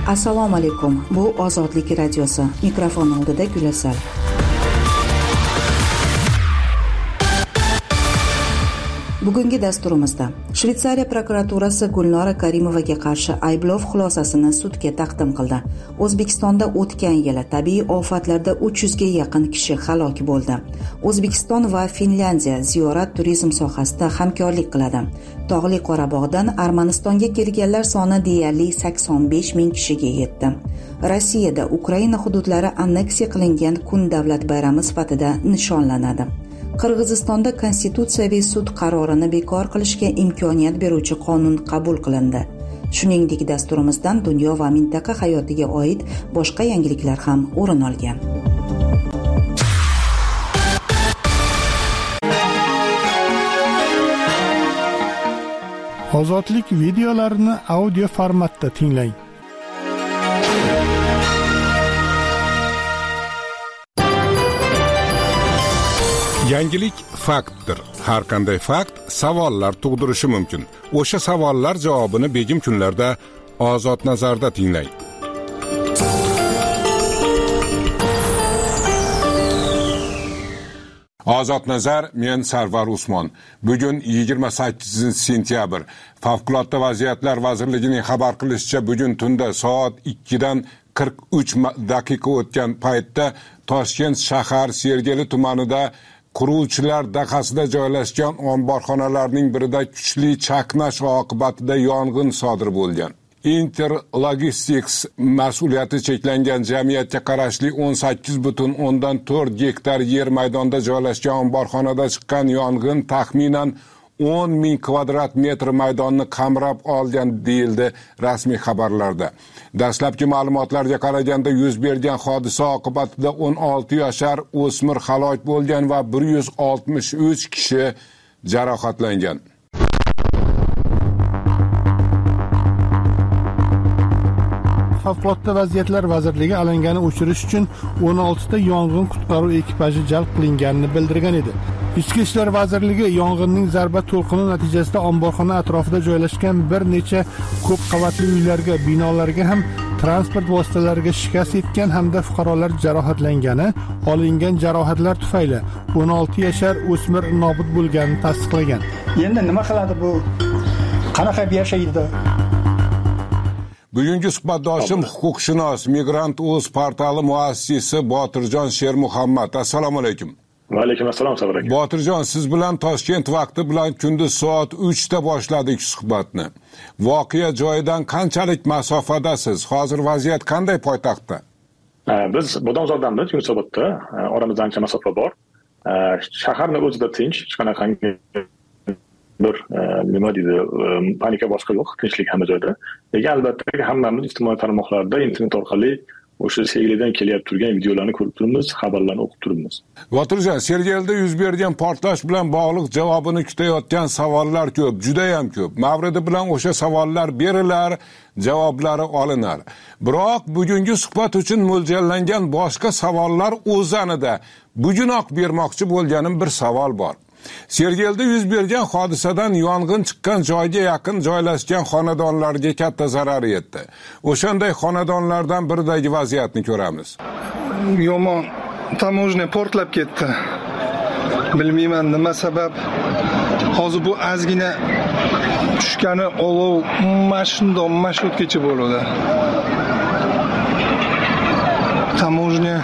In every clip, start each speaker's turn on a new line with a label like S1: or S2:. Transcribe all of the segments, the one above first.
S1: Assalomu alaykum. Bu Ozodlik radiosi. Mikrofon oldida Gulasal. Bugungi dasturimizda Shveysariya prokuraturasi Gulnora Karimovaga qarshi ayblov xulosasini sudga taqdim qildi. O'zbekistonda o'tgan yili tabiiy ofatlarda 300 ga yaqin kishi halok bo'ldi. O'zbekiston va Finlyandiya ziyorat turizm sohasida hamkorlik qiladi. Tog'li Qorabog'dan Armanistonga kelganlar soni deyarli 85 ming kishiga yetdi. Rossiyada Ukraina hududlari anneksiya qilingan kun davlat bayrami sifatida nishonlanadi. Qirg'izistonda Konstitutsiyaviy sud qarorini bekor qilishga imkoniyat beruvchi qonun qabul qilindi. Shuningdek, dasturimizdan dunyo va mintaqa hayotiga oid boshqa yangiliklar ham o'rin olgan.
S2: Ozodlik videolarini audio formatda tinglang.
S3: Yangilik faktdir. Har qanday fakt savollar tug'dirishi mumkin. O'sha savollar javobini begim kunlarda Ozod nazarda tinglang. Ozod nazar, men Sarvar Usmon. Bugun 28-sentyabr. Favqulodda vaziyatlar vazirligining xabar qilishicha, bugun tunda soat 2 dan 43 daqiqa o'tgan paytda Toshkent shahar Sergeli tumanida quruvchilar dahasida joylashgan omborxonalarning birida kuchli chaqnash oqibatida yong'in sodir bo'lgan. Interlogistics mas'uliyati cheklangan jamiyatga qarashli 18,4 gektar yer maydonida joylashgan omborxonada chiqqan yong'in taxminan 10 ming kvadrat metr maydonni qamrab olgan deyildi rasmiy xabarlarda. Dastlabki ma'lumotlarga qaraganda yuz bergan hodisa oqibatida 16 yashar o'smir halok bo'lgan va 163 kishi jarohatlangan.
S2: Favqulodda vaziyatlar vazirligi alangani o'chirish uchun 16 ta yong'in qutqaruv ekipaji jalb qilinganini bildirgan edi. Ichki ishlar vazirligi yong'inning zarba to'lqini natijasida omborxona atrofida joylashgan bir necha ko'p qavatli uylarga, binolarga ham transport vositalariga shikast yetgan hamda fuqarolar jarohatlangani, olingan jarohatlar tufayli 16 yashar o'smir nobud bo'lganini tasdiqlagan.
S4: Endi nima qiladi bu? Qanaqa yashaydi?
S3: Bugungi suhbatdoshim huquqshunos, Migrant.uz portali muassisi Botirjon Shermuhammad. Assalomu alaykum.
S5: Va alaykum assalom Sabr aka.
S3: Botirjon, siz bilan Toshkent vaqti bilan kunduz soat 3 da boshladik suhbatni. Voqea joyidan qanchalik masofadasiz? Hozir vaziyat qanday poytaxtda?
S5: Biz Bodomzordamiz, Yunusobodda. Oramizda ancha masofa bor. Shaharning o'zida tinch, hech qanaqangi bir nima deydi, panika boshqa yo'q, tinchlik hamma joyda. Lekin albatta hammamiz ijtimoiy tarmoqlarda internet orqali o'sha Sergelidan kelyapti turgan videolarni ko'rib turibmiz, xabarlarni o'qib turibmiz.
S3: Botirjon, Sergelida yuz bergan portlash bilan bog'liq javobini kutayotgan savollar ko'p, juda ham ko'p. Mavridi bilan o'sha savollar berilar, javoblari olinar. Biroq bugungi suhbat uchun mo'ljallangan boshqa savollar o'zanida bugunoq bermoqchi bo'lganim bir savol bor. Sergelida yuz bergan hodisadan yong'in chiqqan joyga yaqin joylashgan xonadonlarga katta zarar yetdi. O'shanday xonadonlardan biridagi vaziyatni ko'ramiz.
S6: Yomon, tamojna portlab ketdi. Bilmayman nima sabab. Hozir bu azgina tushgani olov mash'otgacha bo'ladi. Tamojna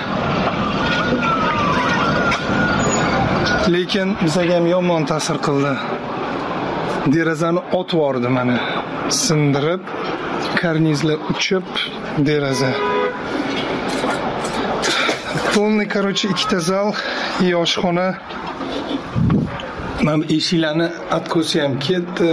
S6: lekin bizga ham yomon ta'sir qildi. Derazani otvordi mana. Sindirib, karnizlar uchib, deraza. Polni, короче, ikkita zal, yoshxona. Mana eshiklarni atkosi ham ketdi.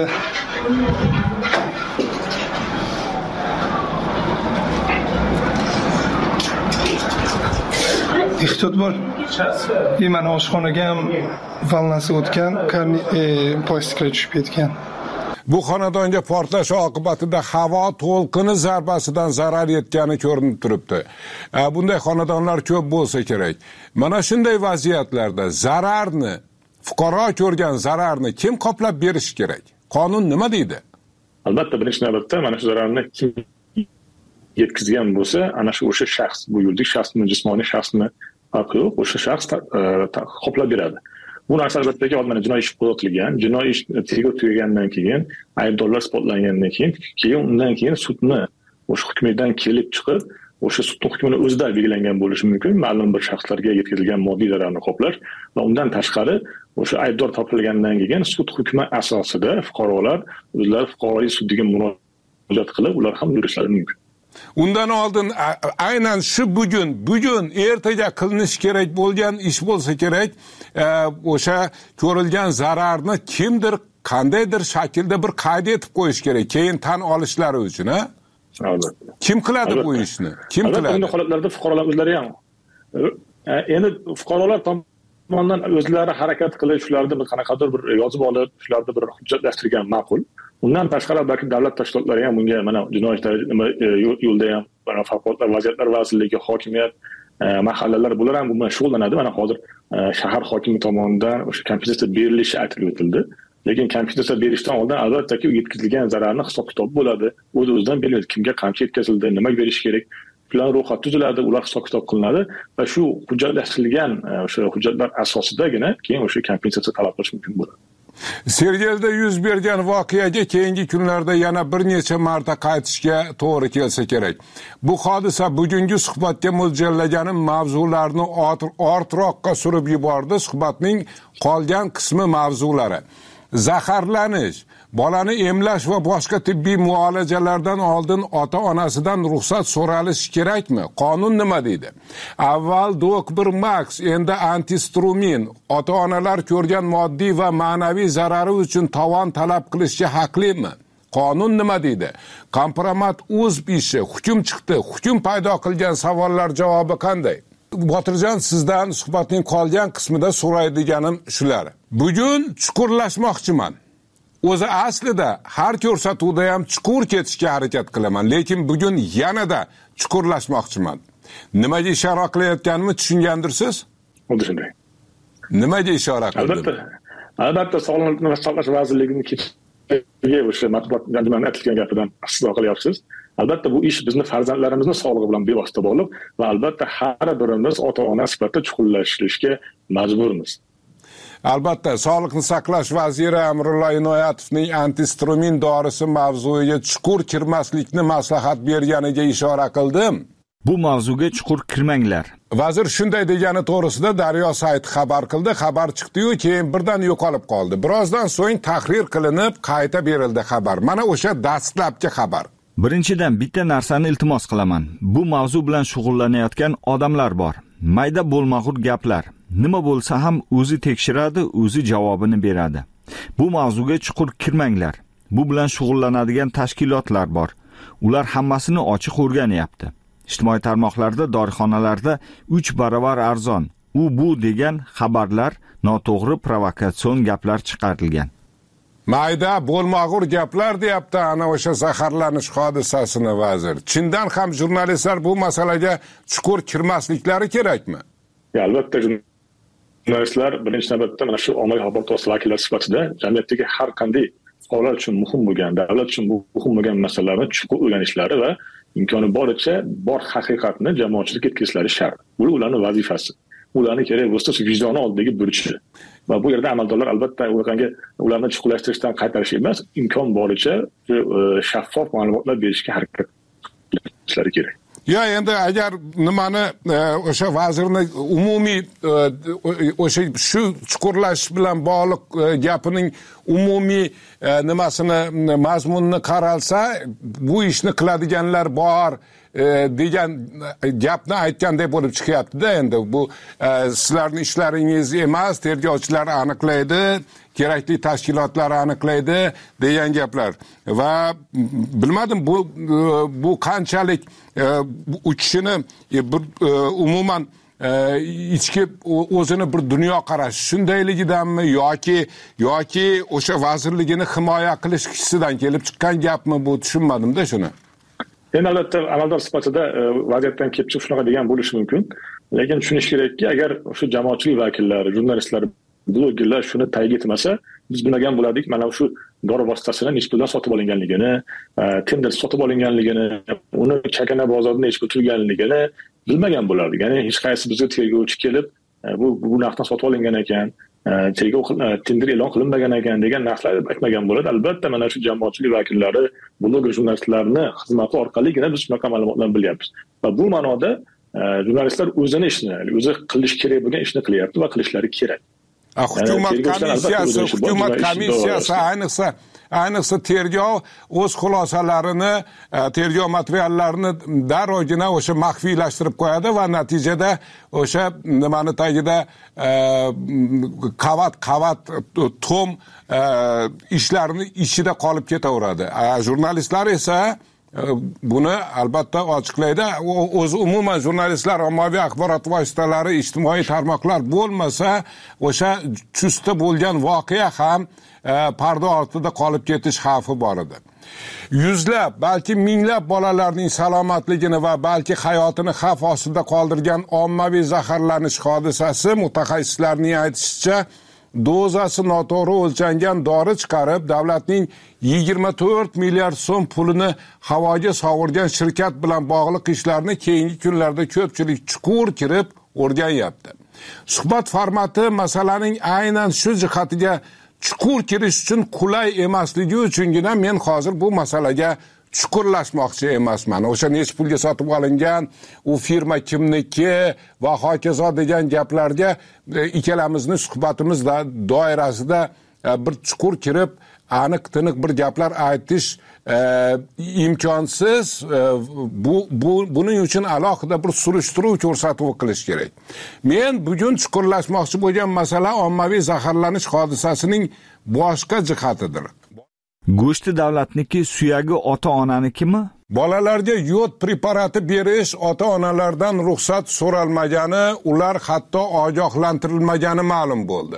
S6: Ehtiyot bo'l. Mana oshxonaga ham valnasi o'tgan, plastiklar tushib ketgan.
S3: Bu xonadonga portlash oqibatida havo to'lqini zarbasidan zarar yetgani ko'rinib turibdi. Bunday xonadonlar ko'p bo'lsa kerak. Mana shunday vaziyatlarda zararni, fuqaro ko'rgan zararni kim qoplab berish kerak? Qonun nima deydi?
S5: Albatta birinchi navbatda mana shu zararni kim yetkazgan bo'lsa, ana o'sha shaxs, bu yuridik shaxsmi, jismoniy shaxsmi farqi yo'q, o'sha shaxs qoplab beradi. Bu narsa albatta oldin jinoiy ish qo'zg'atilgan, jinoiy ish tergov tugagandan keyin, aybdorlar isbotlangandan keyin undan keyin sudni o'sha hukmidan kelib chiqib, o'sha sud hukmini o'zida belgilangan bo'lishi mumkin, ma'lum bir shaxslarga yetkazilgan moddiy zararni qoplash va undan tashqari o'sha aybdor topilgandan keyin sud hukmi asosida fuqarolar o'zlari fuqarolik sudiga murojaat qilib, ular ham yurishlari mumkin.
S3: Undan oldin aynan shu bugun ertaga qilinish kerak bo'lgan ish bo'lsa kerak, o'sha ko'rilgan zararni kimdir qandaydir shaklda bir qayd etib qo'yish kerak, keyin tan olishlari uchun, ha?
S5: Albatta.
S3: Kim qiladi bu ishni? Kim qiladi?
S5: Bunday holatlarda fuqarolar o'zlari ham endi fuqarolar tomonidan o'zlari harakat qilish, shularni qanaqadir bir yozib olib, shularni bir hujjatlashtirgan ma'qul. Undan tashqari balki davlat tashkilotlari ham bunga mana jinoiy yo'lda ham mana favqulodda vaziyatlar vazirligi, hokimiyat, mahallalar bular ham bundan shug'ullanadi. Mana hozir shahar hokimi tomonidan o'sha kompensatsiya berilishi aytilib o'tildi. Lekin kompensatsiya berishdan oldin albatta yetkazilgan zararni hisob-kitob bo'ladi. O'z-o'zidan belgilanadi, kimga qancha yetkazildi, nima berish kerak. Ular ro'yxat tuziladi, ular hisob-kitob qilinadi va shu hujjatlashtirilgan o'sha hujjatlar asosidagina keyin o'sha kompensatsiya talab qilish mumkin bo'ladi.
S3: Sergelda yuz bergan voqeaga keyingi kunlarda yana bir necha marta qaytishga to'g'ri kelsa kerak. Bu hodisa bugungi suhbatga mo'ljallaganim mavzularni ortroqqa surib yubordi. Suhbatning qolgan qismi mavzulari: zaharlanish, bolani emlash va boshqa tibbiy muolajalardan oldin ota-onasidan ruxsat so'ralishi kerakmi? Qonun nima deydi? Avval Dok1 Max, endi antistrumin. Ota-onalar ko'rgan moddiy va ma'naviy zarari uchun tovon talab qilishga haqlimi? Qonun nima deydi? Kompromat o'z ishi, hukm chiqdi. Hukm paydo qilgan savollar javobi qanday? Botirjon, sizdan suhbatning qolgan qismida so'raydiganim shular. Bugun chuqurlashmoqchiman. O'zi aslida har ko'rsatuvda ham chuqur ketishga harakat qilaman, lekin bugun yanada chuqurlashmoqchiman. Nimaga ishora qilayotganimni tushungandirsiz?
S5: Xuddi shunday.
S3: Nimaga ishora qildim?
S5: Albatta Sog'liqni saqlash vazirligining ketiga o'sha matbuot anjumanida aytilgan gapidan istisno qilyapsiz. Albatta bu ish bizni farzandlarimizni sog'lig'i bilan bevosita bog'liq va albatta har birimiz ota-ona sifatida chuqurlashishga majburmiz.
S3: Albatta, Sog'liqni saqlash vaziri Amrulla Inoyatovning antistrumin dorisi mavzuiga chuqur kirmaslikni maslahat berganiga ishora qildim.
S7: Bu mavzuga chuqur kirmanglar.
S3: Vazir shunday degani to'g'risida Daryo sayti xabar qildi. Xabar chiqdi-yu, keyin birdan yo'qolib qoldi. Birozdan so'ng tahrir qilinib, qayta berildi xabar. Mana o'sha dastlabki xabar.
S7: Birinchidan bitta narsani iltimos qilaman. Bu mavzu bilan shug'ullanayotgan odamlar bor. Mayda bo'lmag'ur gaplar. Nima bo'lsa ham o'zi tekshiradi, o'zi javobini beradi. Bu mavzuga chuqur kirmanglar. Bu bilan shug'ullanadigan tashkilotlar bor. Ular hammasini ochiq o'rganyapti. Ijtimoiy tarmoqlarda, dorixonalarda 3 barobar arzon, bu degan xabarlar, noto'g'ri provokatsion gaplar chiqarilgan.
S3: Mayda bo'lmag'ur gaplar deyapti ana o'sha zaharlanish hodisasini vazir. Chindan ham jurnalistlar bu masalaga chuqur kirmasliklari kerakmi?
S5: Albatta jurnalistlar birinchi navbatda mana shu ommaviy axborot vositalari vakillari sifatida jamiyatdagi har qanday fuqarolar uchun muhim bo'lgan, davlat uchun muhim bo'lgan masalalarni chuqur o'rganishlari va imkoni boricha bor haqiqatni jamoatchilikka yetkazishlari shart. Bu ularning vazifasi. Ularning kerak bo'lsa vijdoni oldidagi burchi. Va bu yerda amaldorlar albatta ularni chuqurlashtirishdan qaytarish emas, imkon boricha shaffof ma'lumotlar berishga harakat qilishlari kerak.
S3: Ya endi agar nimani o'sha vazirning umumiy o'sha shu chuqurlash bilan bog'liq gapining umumiy nimasini mazmunini qaralsa, bu ishni qiladiganlar bor degan gapni aytganday bo'lib chiqyapti-da. Endi bu sizlarning ishlaringiz emas, tergovchilar aniqlaydi, kerakli tashkilotlar aniqlaydi degan gaplar. Va bilmadim bu qanchalik u kishini umuman ichki o'zini bir dunyo qarashi shundayligidanmi yoki o'sha vazirligini himoya qilish kishisidan kelib chiqqan gapmi, bu tushunmadim-da shuni.
S5: Endi albatta amaldor sifatida vaziyatdan kelib chiqib shunaqa degan bo'lishi mumkin. Lekin tushunish kerakki, agar o'sha jamoatchilik vakillari, jurnalistlar, blogerlar shuni ta'kid etmasa, biz bilmagan bo'lardik mana shu dori vositasini nechta puldan sotib olinganligini, tender sotib olinganligini, uni chakana bozordan eshib o'tilganligini bilmagan bo'lardi. Ya'ni hech qaysi bizga tergovchi kelib bu narxdan sotib olingan ekan, tergov tender e'lon qilinmagan ekan degan narsalar aytmagan bo'ladi. Albatta mana shu jamoatchilik vakillari, bloger jurnalistlarni xizmati orqaligina biz shunaqa ma'lumotlarni bilyapmiz. Va bu ma'noda jurnalistlar o'zini ishini, o'zi qilish kerak bo'lgan ishni qilyapti va qilishlari kerak.
S3: Hukumat komissiyasi ayniqsa tergov o'z xulosalarini, tergov materiallarini darrowgina o'sha maxfiylashtirib qo'yadi va natijada o'sha nimani tagida qavat tom ishlarni ichida qolib ketaveradi. Jurnalistlar esa buni albatta ochiqlaydi. O'zi umuman jurnalistlar, ommaviy axborot vositalari, ijtimoiy tarmoqlar bo'lmasa, o'sha chustda bo'lgan voqea ham parda ortida qolib ketish xavfi bor edi. Yuzlab, balki minglab bolalarning salomatligini va balki hayotini xavf ostida qoldirgan ommaviy zaharlanish hodisasi mutaxassislarning aytishicha dozasi noto'g'ri o'lchangan dori chiqarib, davlatning 24 milliard so'm pulini havoga sovurgan shirkat bilan bog'liq ishlarni keyingi kunlarda ko'pchilik chuqur kirib o'rganyapti. Suhbat formati masalaning aynan shu jihatiga chuqur kirish uchun qulay emasligi uchungina men hozir bu masalaga chuqurlashmoqchi emasman. O'sha necha pulga sotib olingan, u firma kimniki va hokazo degan gaplarga ikkalamizni suhbatimiz doirasida bir chuqur kirib, aniq-tiniq bir gaplar aytish imkonsiz. Buning uchun alohida bir surishtiruv ko'rsatuvi qilish kerak. Men bugun chuqurlashmoqchi bo'lgan masala ommaviy zaharlanish hodisasining boshqa jihatidir.
S7: Go'shti davlatniki, suyagi ota-onanikimi?
S3: Bolalarga yod preparati berish ota-onalardan ruxsat so'ralmagani, ular hatto ogohlantirilmagani ma'lum bo'ldi.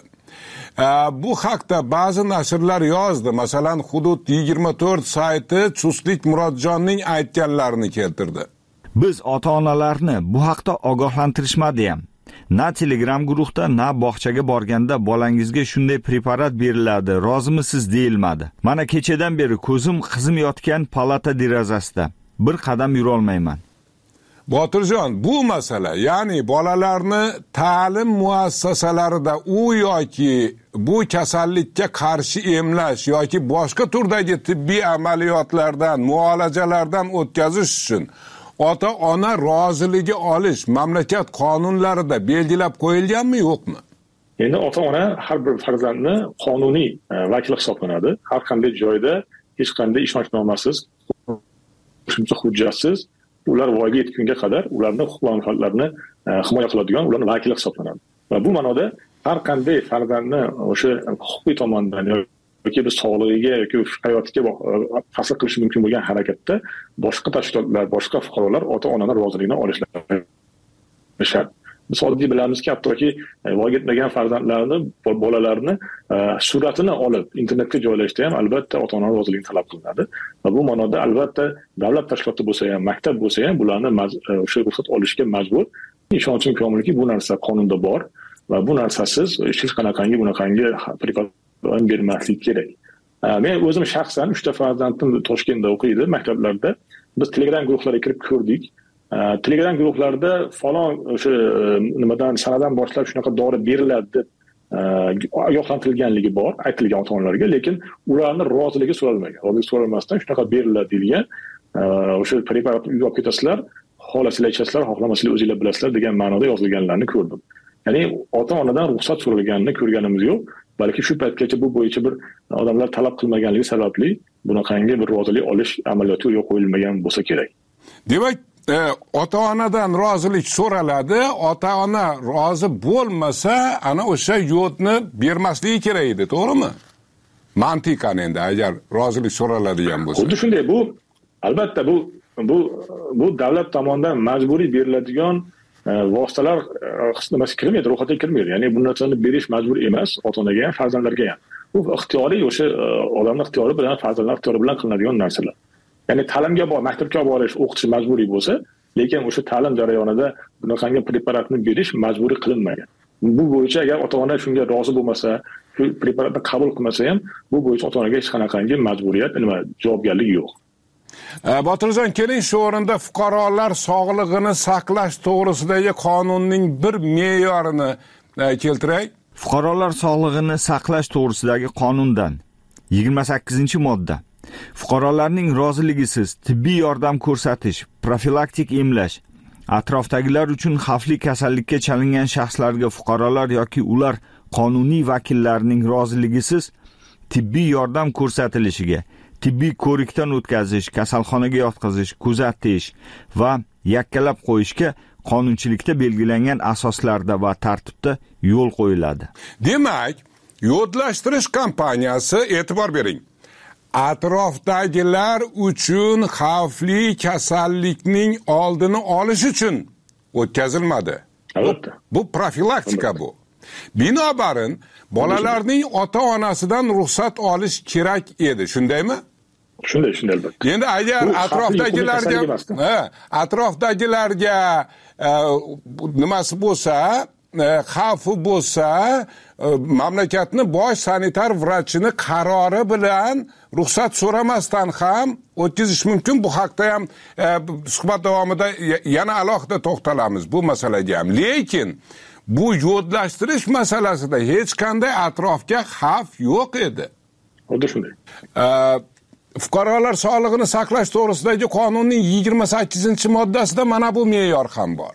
S3: Bu haqda ba'zi nashrlar yozdi. Masalan, Hudud 24 sayti Chustlik Murodjonning aytganlarini keltirdi.
S7: Biz ota-onalarni bu haqda ogohlantirishmadi ham. Na Telegram guruhda, na bog'chaga borganda bolangizga shunday preparat beriladi, rozimisiz deyilmadi. Mana kechadan beri ko'zim qizim yotgan palata derazasida. Bir qadam yura olmayman.
S3: Botirjon, bu masala, ya'ni bolalarni ta'lim muassasalarida u yoki bu kasallikka qarshi emlash yoki boshqa turdagi tibbiy amaliyotlardan, muolajalardan o'tkazish uchun ota-ona roziligi olish mamlakat qonunlarida belgilab qo'yilganmi, yo'qmi?
S5: Endi ota-ona har bir farzandni qonuniy vakili hisoblanadi. Har qanday joyda hech qanday ishonchnomasiz, qo'shimcha hujjatsiz ular voyaga yetgunga qadar ularning huquq va manfaatlarini himoya qiladigan ularning vakili hisoblanadi. Va bu ma'noda har qanday farzandni o'sha huquqiy tomondan yoki biz sog'lig'iga yoki hayotiga ta'sir qilishi mumkin bo'lgan harakatda boshqa tashkilotlar, boshqa fuqarolar ota-onalar roziligini olishlari shart. Biz oddiy bilamizki, hattoki voyaga yetmagan farzandlarni, bolalarni suratini olib internetga joylashda ham albatta ota-onalar roziligini talab qilinadi. Va bu ma'noda albatta davlat tashkiloti bo'lsa ham, maktab bo'lsa ham bularni o'sha ruxsat olishga majbur. Ishonchim komilki, bu narsa qonunda bor va bu narsasiz hech qanaqangi bunaqangi preparat bermaslik kerak. Men o'zim shaxsan 3 ta farzandim Toshkentda o'qiydi, maktablarda. Biz Telegram guruhlariga kirib ko'rdik. Telegram guruhlarida falon o'sha nimadan sanadan boshlab shunaqa dori beriladi deb ogohlantirilganligi bor, aytilgan ota-onalarga, lekin ularning roziligi so'ralmagan. Rozilik so'ralmasdan shunaqa beriladi degan o'sha preparatni uyga olib ketasizlar, xohlasizlar ichasizlar, xohlamasizlar o'zingizlar bilasizlar degan ma'noda yozilganlarini ko'rdim. Ya'ni ota-onadan ruxsat so'ralganini ko'rganimiz yo'q, balki shu paytgacha bu bo'yicha bir odamlar talab qilmaganligi sababli bunaqangi bir rozilik olish amaliyoti yo'q qo'yilmagan bo'lsa kerak.
S3: Demak, ota-onadan rozilik so'raladi, ota-ona rozi bo'lmasa, ana o'sha yodni bermasligi kerak edi, to'g'rimi? Mantiqan endi agar rozilik so'raladigan bo'lsa.
S5: Xuddi shunday, bu albatta bu davlat tomonidan majburiy beriladigan vositalar nimasi kirmaydi, ro'yxatga kirmaydi. Ya'ni bu narsani berish majbur emas ota-onaga ham, farzandlarga ham. Bu ixtiyoriy o'sha odamning ixtiyori bilan, farzandlar ixtiyori bilan qilinadigan narsalar. Ya'ni ta'limga maktabga borish, o'qitish majburiy bo'lsa, lekin o'sha ta'lim jarayonida bunaqangi preparatni berish majburiy qilinmagan. Bu bo'yicha agar ota-ona shunga rozi bo'lmasa, shu preparatni qabul qilmasa ham, bu bo'yicha ota-onaga hech qanaqangi majburiyat, javobgarlik yo'q.
S3: Botirjon, keling shu o'rinda fuqarolar sog'lig'ini saqlash to'g'risidagi qonunning bir me'yorini keltiray.
S7: Fuqarolar sog'lig'ini saqlash to'g'risidagi qonundan 28-modda fuqarolarning roziligisiz tibbiy yordam ko'rsatish, profilaktik emlash, atrofdagilar uchun xavfli kasallikka chalingan shaxslarga fuqarolar yoki ular qonuniy vakillarining roziligisiz tibbiy yordam ko'rsatilishiga, tibbiy ko'rikdan o'tkazish, kasalxonaga yotqizish, kuzatish va yakkalab qo'yishga qonunchilikda belgilangan asoslarda va tartibda yo'l qo'yiladi.
S3: Demak, yo'llashtirish kompaniyasi, e'tibor bering, atrofdagilar uchun xavfli kasallikning oldini olish uchun o'tkazilmadi.
S5: Albatta.
S3: Bu profilaktika bu. Binobarin bolalarning ota-onasidan ruxsat olish kerak edi, shundaymi?
S5: Shunday albatta.
S3: Endi agar atrofdagilarga nimasi bo'lsa, xavfi bo'lsa, mamlakatning bosh sanitar vrachini qarori bilan ruxsat so'ramasdan ham o'tkazish mumkin. Bu haqda ham suhbat davomida yana alohida to'xtalamiz bu masalaga ham. Lekin bu yo'llashtirish masalasida hech qanday atrofga xavf yo'q edi.
S5: Xuddi shunday.
S3: Fuqarolar sog'lig'ini saqlash to'g'risidagi qonunning 28-moddasida mana bu me'yor ham bor.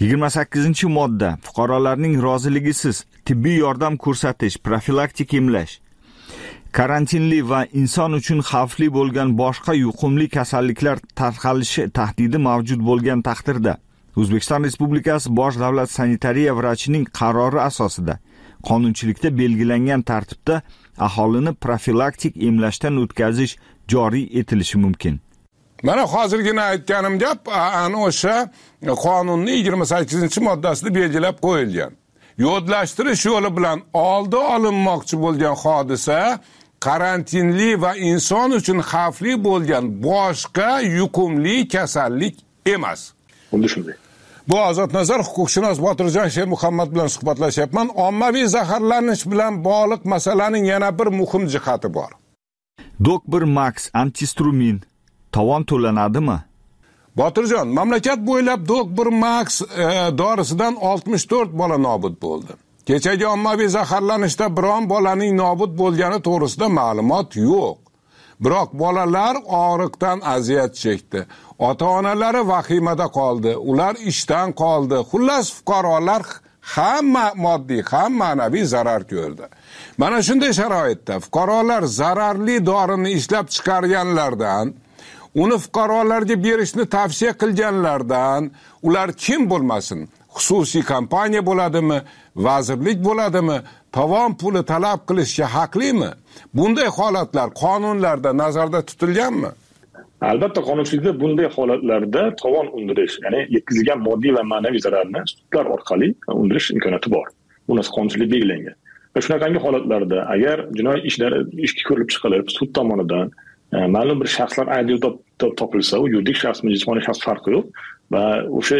S7: 28-modda fuqarolarning roziligisiz tibbiy yordam ko'rsatish, profilaktik emlash, karantinli va inson uchun xavfli bo'lgan boshqa yuqumli kasalliklar tarqalishi tahdidi mavjud bo'lgan taqdirda O'zbekiston Respublikasi Bosh davlat sanitariya vrachining qarori asosida qonunchilikda belgilangan tartibda aholini profilaktik emlashdan o'tkazish joriy etilishi mumkin.
S3: Mana hozirgina aytganim gap ana o'sha qonunning 28-moddasida belgilab qo'yilgan. Yo'llashtirish yo'li bilan oldi olinmoqchi bo'lgan hodisa karantinli va inson uchun xavfli bo'lgan boshqa yuqumli kasallik emas.
S5: Xuddi shunday.
S3: Bu Ozodnazar huquqshunos Botirjon Sheymuhammad bilan suhbatlashayapman. Ommaviy zaharlanish bilan bog'liq masalaning yana bir muhim jihati bor.
S7: Dok1 Max antistrumin tovon to'lanadimi?
S3: Botirjon, mamlakat bo'ylab Dok1 Max dorisidan 64 bola nobud bo'ldi. Kechagi ommaviy zaharlanishda biron bolaning nobud bo'lgani to'g'risida ma'lumot yo'q. Biroq bolalar og'riqdan aziyat chekdi. Ota-onalari vahimada qoldi. Ular ishdan qoldi. Xullas fuqarolar hamma moddiy, ham ma'naviy zarar ko'rdi. Mana shunday sharoitda fuqarolar zararli dorini ishlab chiqarganlardan, uni fuqarolarga berishni tavsiya qilganlardan, ular kim bo'lmasin, xususiy kompaniya bo'ladimi, vazirlik bo'ladimi, tovon puli talab qilishga haqlimi? Bunday holatlar qonunlarda nazarda tutilganmi?
S5: Albatta, qonunchilikda bunday holatlarda tovon undirish, ya'ni yetkazilgan moddiy va ma'naviy zararni sudlar orqali undirish imkoniyati bor. Bu narsa qonunchilikda belgilangan. Va shunaqangi holatlarda agar jinoiy ishlar ishga ko'rilib chiqilib, sud tomonidan ma'lum bir shaxslar aybdor topilsa, u yuridik shaxs, jismoniy shaxs farqi yo'q va o'sha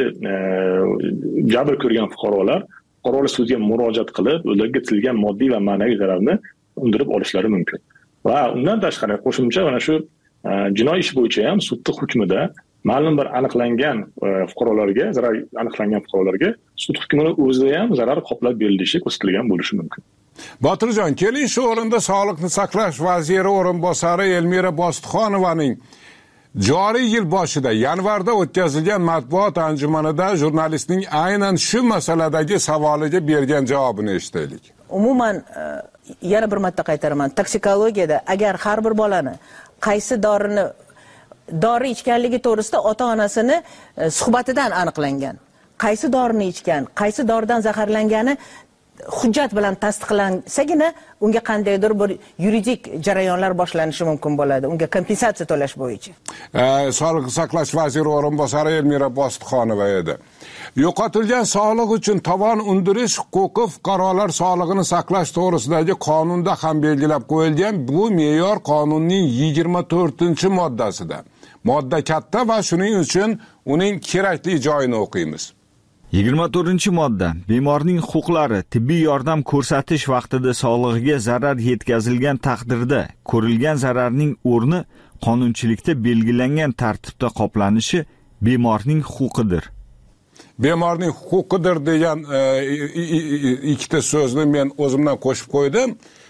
S5: jabr ko'rgan fuqarolar sudga murojaat qilib, ularga yetkazilgan moddiy va ma'naviy zararni undirib olishlari mumkin. Va undan tashqari qo'shimcha mana shu jinoiy ish bo'yicha ham sudning hukmida ma'lum bir aniqlangan fuqarolarga, zarar aniqlangan fuqarolarga sud hukmini o'zida ham zarar qoplab berilishi ko'rsatilgan bo'lishi mumkin.
S3: Botirjon, keling shu o'rinda Sog'liqni saqlash vaziri o'rinbosari Elmira Bositxonovaning joriy yil boshida yanvarda o'tkazilgan matbuot anjumanida jurnalistning aynan shu masaladagi savoliga bergan javobini eshitaylik.
S8: Umuman yana bir marta qaytaraman, toksikologiyada agar har bir bolani qaysi dori ichganligi to'g'risida ota-onasini suhbatidan aniqlangan. Qaysi dorini ichgan, qaysi doridan zaharlangani hujjat bilan tasdiqlansagina unga qandaydir bir yuridik jarayonlar boshlanishi mumkin bo'ladi. Unga kompensatsiya to'lash bo'yicha.
S3: Sog'liqni saqlash vaziri o'rinbosari Elmira Bositxonova edi. Yo'qotilgan sog'liq uchun tovon undirish huquqi fuqarolar sog'lig'ini saqlash to'g'risidagi qonunda ham belgilab qo'yilgan. Bu me'yor qonunning 24-moddasida. Modda katta va shuning uchun uning kerakli joyini o'qiymiz.
S7: 24-modda bemorning huquqlari tibbiy yordam ko'rsatish vaqtida sog'lig'iga zarar yetkazilgan taqdirda ko'rilgan zararning o'rni qonunchilikda belgilangan tartibda qoplanishi bemorning huquqidir.
S3: Bemorning huquqidir degan ikkita so'zni men o'zimdan qo'shib qo'ydim.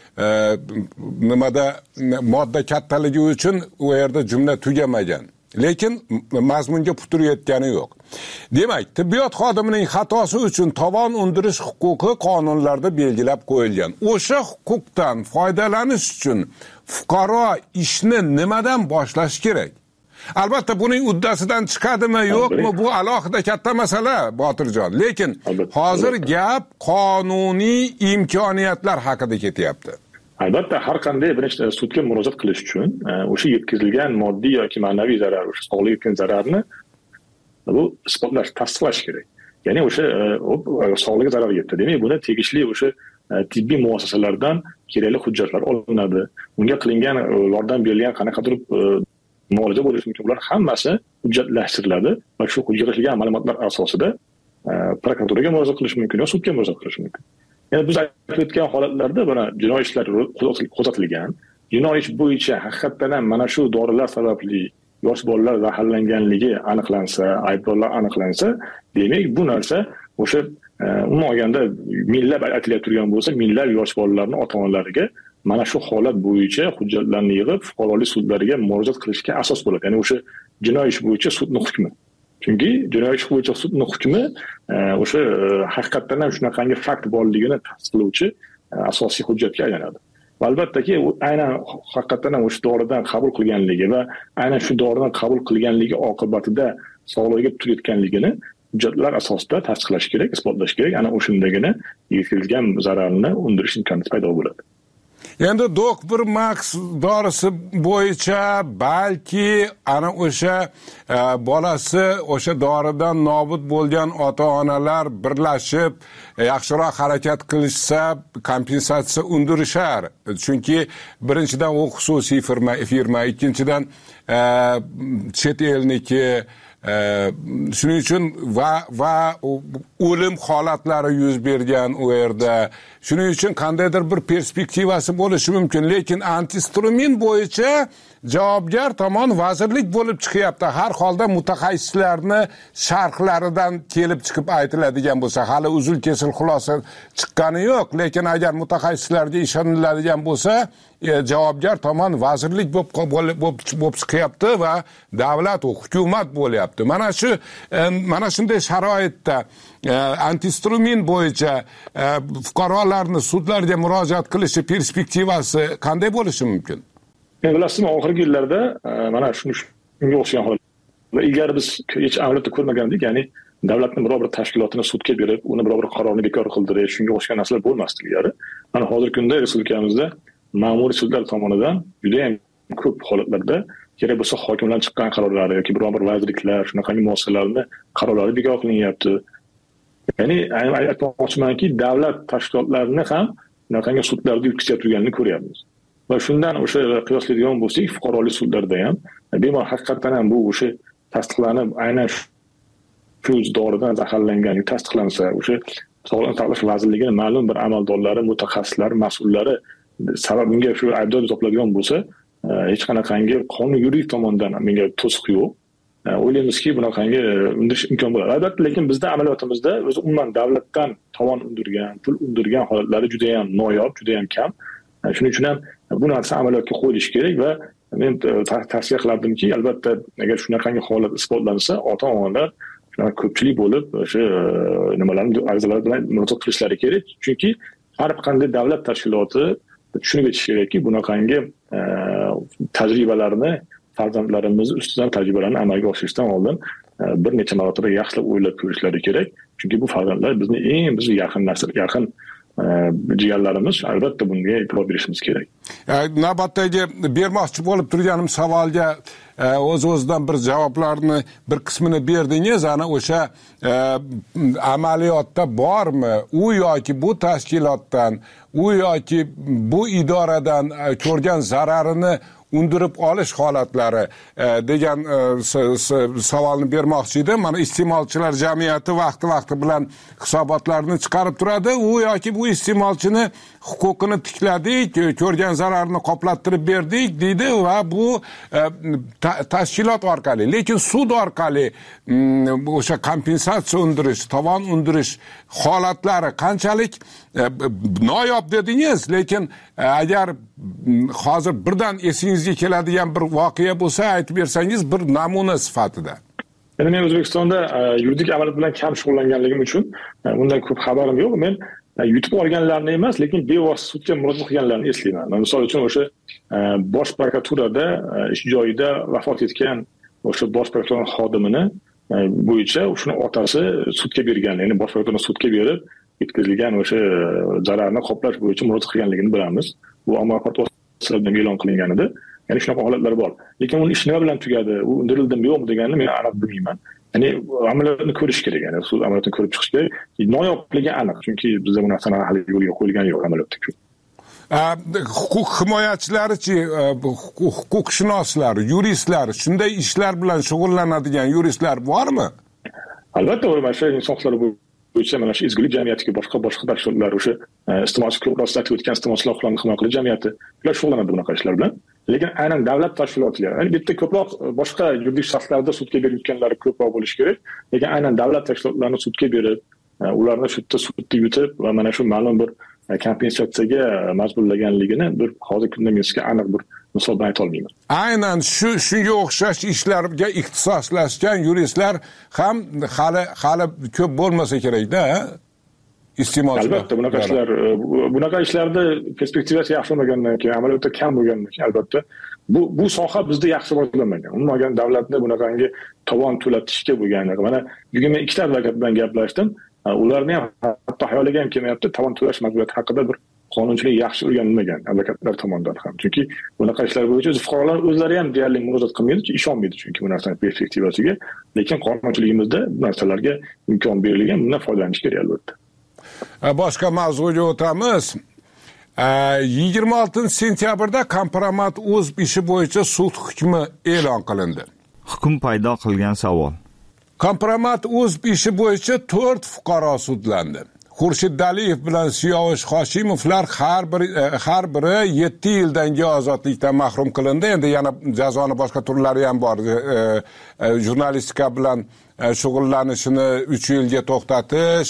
S3: Nimada modda kattaligi uchun u yerda jumla tugamagan. Lekin mazmunga putur yetgani yo'q. Demak, tibbiyot xodimining xatosi uchun tovon undirish huquqi qonunlarda belgilab qo'yilgan. O'sha huquqdan foydalanish uchun fuqaro ishni nimadan boshlash kerak? Albatta buning uddasidan chiqadimi, yo'qmi, bu alohida katta masala, Botirjon. Lekin hozir gap qonuniy imkoniyatlar haqida ketyapti.
S5: Albatta har qanday birinchi sudga murojaat qilish uchun o'sha yetkazilgan moddiy yoki ma'naviy zarar, o'sha sog'liqqa yetgan zararni bu isbotlash, tasdiqlash kerak. Ya'ni o'sha sog'liqqa zarar yetdi. Demak, buni tegishli o'sha tibbiy muassasalardan kerakli hujjatlar olinadi. Unga qilingan yordam berilgan qanaqadir muolaja bo'lishi mumkin. Ular hammasi hujjatlashtiriladi va shu hujjatlangan ma'lumotlar asosida prokuraturaga murojaat qilish mumkin yoki sudga murojaat qilish mumkin. Yani biz aytib o'tgan holatlarda bana jinoiy ishlar qo'zg'atilgan. Jinoiy ish bo'yicha haqiqatan ham mana shu dorilar sababli yosh bolalar zaharlanganligi aniqlansa, aybdorlar aniqlansa, demak bu narsa o'sha umuman olganda minglab aytilib turgan bo'lsa, minglab yosh bolalarning ota-onalariga mana shu holat bo'yicha hujjatlarni yig'ib fuqarolik sudlariga murojaat qilishga asos bo'ladi. Ya'ni o'sha jinoiy ish bo'yicha sudning hukmi. Chunki jinoiy ish bo'yicha sudning hukmi o'sha haqiqatan ham shunaqangi fakt borligini tasdiqlovchi asosiy hujjatga aylanadi. Va albattaki aynan haqiqatan ham o'sha doridan qabul qilganligi va aynan shu doridan qabul qilganligi oqibatida sog'lig'iga putur yetganligini hujjatlar asosida tasdiqlash kerak, isbotlash kerak. Ana o'shindagina yetkazilgan zararni undirish imkoniyati paydo bo'ladi.
S3: Endi Doktor Max dorisi bo'yicha balki ana o'sha bolasi o'sha doridan nobud bo'lgan ota-onalar birlashib yaxshiroq harakat qilishsa kompensatsiya undirishar. Chunki birinchidan u xususiy firma, ikkinchidan chet elniki, shuning uchun va o'lim holatlari yuz bergan u yerda. Shuning uchun qandaydir bir perspektivasi bo'lishi mumkin, lekin antistrumin bo'yicha javobgar tomon vazirlik bo'lib chiqyapti. Har holda mutaxassislarni sharhlaridan kelib chiqib aytiladigan bo'lsa, hali uzul-kesil xulosa chiqqani yo'q, lekin agar mutaxassislarga ishoniladigan bo'lsa, javobgar tomon vazirlik bo'lib chiqyapti va davlat va hukumat bo'lyapti. Mana shunday sharoitda antistrumin bo'yicha fuqarolarni sudlarga murojaat qilishi perspektivasi qanday bo'lishi mumkin?
S5: Bilasizmi, oxirgi yillarda mana shunga o'xshagan holatlar ilgari biz hech amaliyotda ko'rmagandik. Ya'ni davlatning biror bir tashkilotini sudga berib, uni biror bir qarorni bekor qildirish, shunga o'xshagan narsalar bo'lmasdi ilgari. Mana hozirgi kunda respublikamizda ma'muriy sudlar tomonidan juda ham ko'p holatlarda kerak bo'lsa hokimlardan chiqqan qarorlari yoki biror bir vazirliklar, shunaqangi muassasalarning qarorlari bekor qilinyapti. Ya'ni aytmoqchimanki, davlat tashkilotlarini ham shunaqangi sudlarda yutqizib turganini ko'ryapmiz. Va shundan o'sha qiyoslaydigan bo'lsak, fuqarolik sudlarida ham bemor haqiqatan ham bu o'sha tasdiqlanib, aynan shu doridan zaharlanganligi tasdiqlansa, o'sha Sog'liqni saqlash vazirligining ma'lum bir amaldorlari, mutaxassislari, mas'ullari sabab bunga shu aybdor topiladigan bo'lsa, hech qanaqangi qonun yuridik tomondan menga to'siq yo'q. O'ylaymizki, bunaqangi undirish imkon bo'ladi. Albatta, lekin bizda amaliyotimizda o'zi umuman davlatdan tovon undirgan, pul undirgan holatlari juda ham noyob, juda ham kam. Shuning uchun ham bu narsa amaliyotga qo'yilishi kerak va men tavsiya qilardimki, albatta agar shunaqangi holat isbotlansa, ota-onalar shunaqa ko'pchilik bo'lib o'sha nimalarni arizalar bilan murojaat qilishlari kerak. Chunki har qanday davlat tashkiloti tushunib yetishi kerakki, bunaqangi tajribalarni farzandlarimiz ustidan tajribalarni amalga oshirishdan oldin bir necha marotaba yaxshilab o'ylab ko'rishlari kerak. Chunki bu farzandlar bizning eng yaqin jigarlarimiz, albatta bunga e'tibor berishimiz kerak.
S3: Navbatdagi bermoqchi bo'lib turganim savolga o'z-o'zidan bir javoblarni bir qismini berdingiz. Ana o'sha amaliyotda bormi u yoki bu tashkilotdan, u yoki bu idoradan ko'rgan zararini undirib olish holatlari degan savolni bermoqchi edim. Mana iste'molchilar jamiyati vaqti bilan hisobotlarni chiqarib turadi. U yoki bu iste'molchini huquqini tikladik, ko'rgan zararni qoplattirib berdik deydi va bu tashkilot orqali, lekin sud orqali o'sha kompensatsiya undirish, tovon undirish holatlari qanchalik noyob dedingiz, lekin agar hozir birdan esingizga keladigan bir voqea bo'lsa aytib bersangiz bir namuna sifatida.
S5: Men O'zbekistonda yuridik amaliyot bilan kam shug'ullanganligim uchun undan ko'p xabarim yo'q. Men yutib olganlarni emas, lekin bevosita sudga murojaat qilganlarni eslayman. Misol uchun o'sha bosh prokuraturada ish joyida vafot etgan o'sha bosh prokuratura xodimini bo'yicha shuni otasi sudga bergan, ya'ni bosh prokuratura sudga berib yetkazilgan o'sha zararni qoplash bo'yicha murojaat qilganligini bilamiz. Bu ommaviy axborot vositalarida e'lon qilingan edi. Ya'ni shunaqa holatlar bor. Lekin uni ish nima bilan tugadi, u undirildimi yo'qmi deganini men aniq bilmayman. Ya'ni amaliyotni ko'rish kerak, ya'ni sud amaliyotini ko'rib chiqish kerak. Noyobligi aniq, chunki bizda bu narsani hali yo'lga qo'yilgani yo'q amaliyotda.
S3: Huquq himoyachilarichi, huquqshunoslar, yuristlar, shunday ishlar bilan shug'ullanadigan yuristlar bormi?
S5: Albatta, mana shu inson huquqlari bo'yicha mana shu ezgulik jamiyatiga boshqa tashkilotlar, o'sha iste'molchi ko'proq o'tgan iste'molchilar huquqlarini himoya qilish jamiyati ular shug'ullanadi bunaqa ishlar bilan. Lekin aynan davlat tashkilotlari, ya'ni bitta ko'proq boshqa yuridik shaxslarda sudga berayotganlari ko'proq bo'lishi kerak, lekin aynan davlat tashkilotlarini sudga berib, ularni shu yerda sudda yutib va mana shu ma'lum bir kompensatsiyaga majburlaganligini bir hozir kunda men sizga aniq bir misol bilan ayta olmayman.
S3: Aynan shunga o'xshash ishlarga ixtisoslashgan yuristlar ham hali ko'p bo'lmasa kerak-da. Iste'molchilar.
S5: Albatta, bunaqa ishlarda perspektivasi yaxshi bo'lmagandan keyin, amaliyotda kam bo'lgandan keyin albatta bu soha bizda yaxshi rivojlanmagan. Umuman davlatni bunaqangi tovon to'latishga bo'lgan. Mana bugun men ikkita advokat bilan gaplashdim. Ularni ham hatto xayoliga ham kelmayapti, tovon to'lash majburiyati haqida bir qonunchilik yaxshi o'rganilmagan advokatlar tomonidan ham. Chunki bunaqa ishlar bo'yicha fuqarolar o'zlari ham deyarli murojaat qilmaydi, ishonmaydi chunki bu narsaning perspektivasiga. Lekin qonunchiligimizda bu narsalarga imkon berilgan, bundan foydalanish kerak albatta.
S3: Boshqa mavzuga o'tamiz. 26-sentyabrda Kompromat.uz ishi bo'yicha sud hukmi e'lon qilindi.
S7: Hukm paydo qilgan savol.
S3: Kompromat.uz ishi bo'yicha 4 fuqaro sudlandi. Xurshid Daliyev bilan Siyovush Hoshimovlar har biri 7 yildangi ozodlikdan mahrum qilindi. Endi yana jazoni boshqa turlari ham bor. Jurnalistika bilan shug'ullanishini 3 yilga to'xtatish,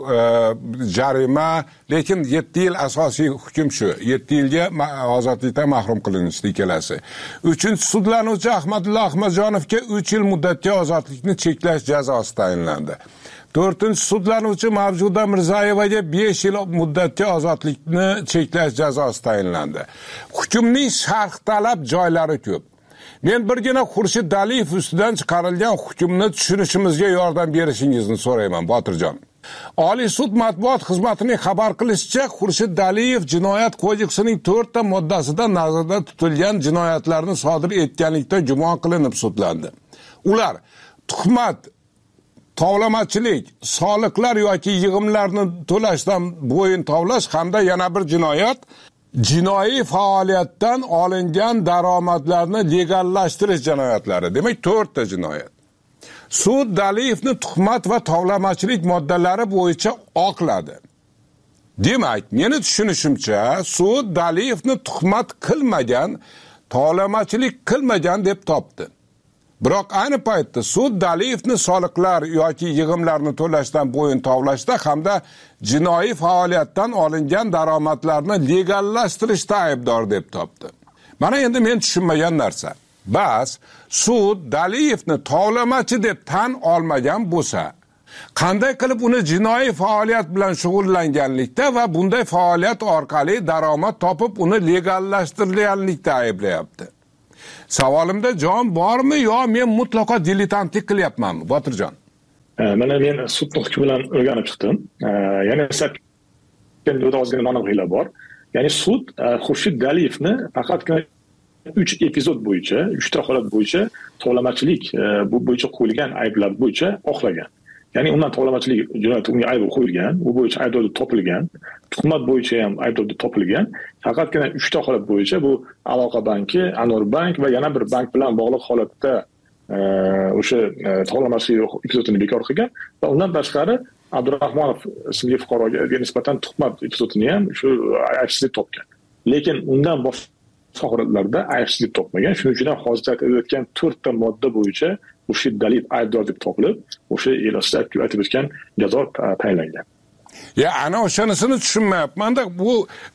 S3: jarima, lekin 7 yil asosiy hukm shu. 7 yilga ozodlikdan mahrum qilinish ikkalasi. 3-chi sudlanuvchi Ahmadulla Ahmadjonovga 3 yil muddatga ozodlikni cheklash jazosi tayinlandi. 4-chi sudlanuvchi Mavjuda Mirzayevaga 5 yil muddatga ozodlikni cheklash jazosi tayinlandi. Hukmning sharh talab joylari ko'p. Men birgina Xurshid Daliyev ustidan chiqarilgan hukmni tushunishimizga yordam berishingizni so'rayman, Botirjon. Oliy sud matbuot xizmatining xabar qilishicha, Xurshid Daliyev jinoyat kodeksining 4 ta moddasida nazarda tutilgan jinoyatlarni sodir etganlikda gumon qilinib sudlandi. Ular tuhmat, tovlamachilik, soliqlar yoki yig'imlarni to'lashdan bo'yin tovlash hamda yana bir jinoyat, jinoiy faoliyatdan olingan daromadlarni legallashtirish jinoyatlari. Demak, 4 ta jinoyat. Sud Daliyevni tuhmat va tovlamachilik moddalari bo'yicha oqladi. Demak, meni tushunishimcha, sud Daliyevni tuhmat qilmagan, tovlamachilik qilmagan deb topdi. Biroq ayni paytda sud Daliyevni soliqlar yoki yig'imlarni to'lashdan bo'yin tovlashda hamda jinoiy faoliyatdan olingan daromadlarni legallashtirishda aybdor deb topdi. Mana endi men tushunmagan narsa. Bas, sud Daliyevni tovlamachi deb tan olmagan bo'lsa, qanday qilib uni jinoiy faoliyat bilan shug'ullanganlikda va bunday faoliyat orqali daromad topib uni legallashtirganlikda ayblayapti? Savolimda jon bormi yo men mutlaqo diletantlik qilyapmanmi, Botirjon?
S5: Mana men sud hukmi bilan o'rganib chiqdim. Yana endi ozgina noaniqliklar bor. Ya'ni sud Xurshid Daliyevni faqatgina 3 epizod bo'yicha, 3 ta holat bo'yicha tovlamachilik bu bo'yicha qo'yilgan ayblar bo'yicha oqlagan. ya'ni undan tovlamachilik jinoyati unga ayb qo'yilgan, u bo'yicha aybdorlik topilgan, tuhmat bo'yicha ham aybdorlik topilgan. Faqatgina 3 ta holat bo'yicha bu Aloqa banki, Anor bank va yana bir bank bilan bog'liq holatda o'sha tovlamachilik epizodini bekor qilgan va undan tashqari Abdurahmonov ismli fuqaroga nisbatan tuhmat epizodini ham shu aybsizlik topgan. Lekin undan boshqa holatlarda aybsizlik topmagan. Shuning uchun ham hozir aytayotgan 4 ta modda bo'yicha o'sha dalil aybdor deb topilib, o'sha elasiz aytib o'tgan jazo tayinlangan.
S3: Ya, ana o'shanisini tushunmayapman-da. Bu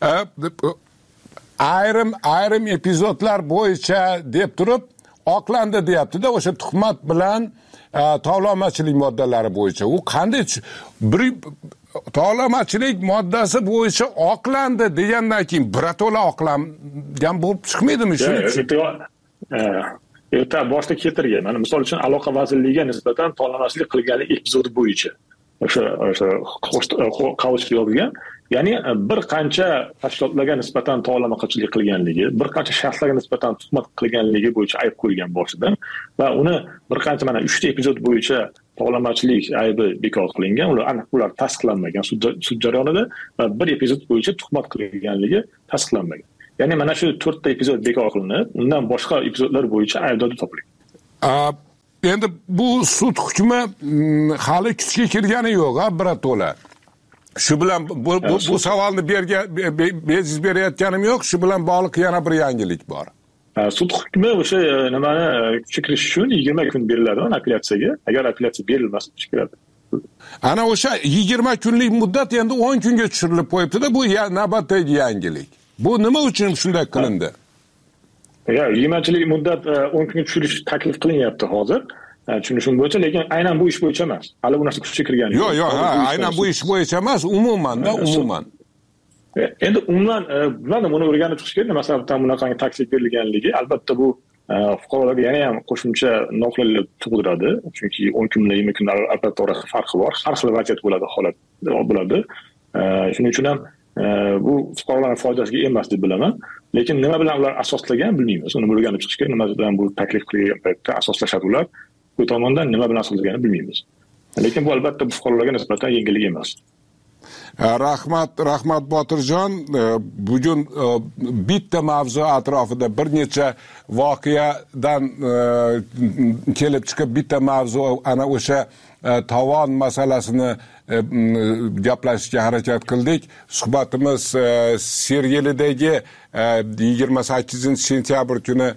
S3: ayrim epizodlar bo'yicha deb turib oqlandi deyapti-da, o'sha tuhmat bilan tovlamachilik moddalari bo'yicha. U qanday bir tovlamachilik moddasi bo'yicha oqlandi degandan keyin birato'la oqlangan bo'lib chiqmaydimi shuning uchun?
S5: Erta boshda keltirgan. Mana misol uchun Aloqa vazirligiga nisbatan tovlamachilik qilganlik epizodi bo'yicha o'sha qavishga yozilgan. Ya'ni bir qancha tashkilotlarga nisbatan tovlamachilik qilganligi, bir qancha shaxslarga nisbatan tuhmat qilganligi bo'yicha ayb qo'yilgan boshidan va uni bir qancha mana 3 ta epizod bo'yicha tovlamachilik aybi bekor qilingan. Ular tasdiqlanmagan sud jarayonida va bir epizod bo'yicha tuhmat qilganligi tasdiqlanmagan. Ya'ni mana shu 4 ta epizod bekor qilinib, undan boshqa epizodlar bo'yicha aybdorlik topilgan.
S3: Endi bu sud hukmi hali kuchga kirgani yo'q, birato'la. Shu bilan bu savolni bejiz berayotganim yo'q. Shu bilan bog'liq yana bir yangilik bor.
S5: Sud hukmi o'sha nimani kuchga kirish uchun 20 kun beriladi apellyatsiyaga. Agar apellyatsiya berilmasa kuchga kiradi.
S3: Ana o'sha 20 kunlik muddat endi 10 kunga tushirilib qo'yibdi-da, bu navbatdagi yangilik. Bu nima uchun shunday qilindi?
S5: 20chilik muddat 10 kunga tushirish taklif qilinyapti hozir. Tushunishim bo'yicha, lekin aynan bu ish bo'yicha emas. Hali bu narsa kuchga kirgani yo'q.
S3: Yo'q, aynan bu ish bo'yicha emas, umuman-da, umuman.
S5: Endi umuman buni o'rganib chiqish kerak. Masalan, bunaqangi taklif berilganligi, albatta bu fuqarolarga yana ham qo'shimcha noqulaylik tug'diradi. Chunki 10 kun bilan 20 kun albatta orasida farqi bor. Har xil vaziyat bo'ladi. Shuning uchun ham bu fuqarolarning foydasiga emas deb bilaman. Lekin nima bilan ular asoslagan bilmaymiz. Uni o'rganib chiqish kerak. Nima bilan bu taklif qilgan paytda asoslashadi ular. Bu tomondan nima bilan asoslaganini bilmaymiz. Lekin bu albatta bu fuqarolarga nisbatan yengillik emas.
S3: Rahmat Botirjon, bugun bitta mavzu atrofida bir necha voqeadan kelib chiqib bitta mavzu ana o'sha tovon masalasini gaplashishga harakat qildik. Suhbatimiz Sergelidagi 28-sentyabr kuni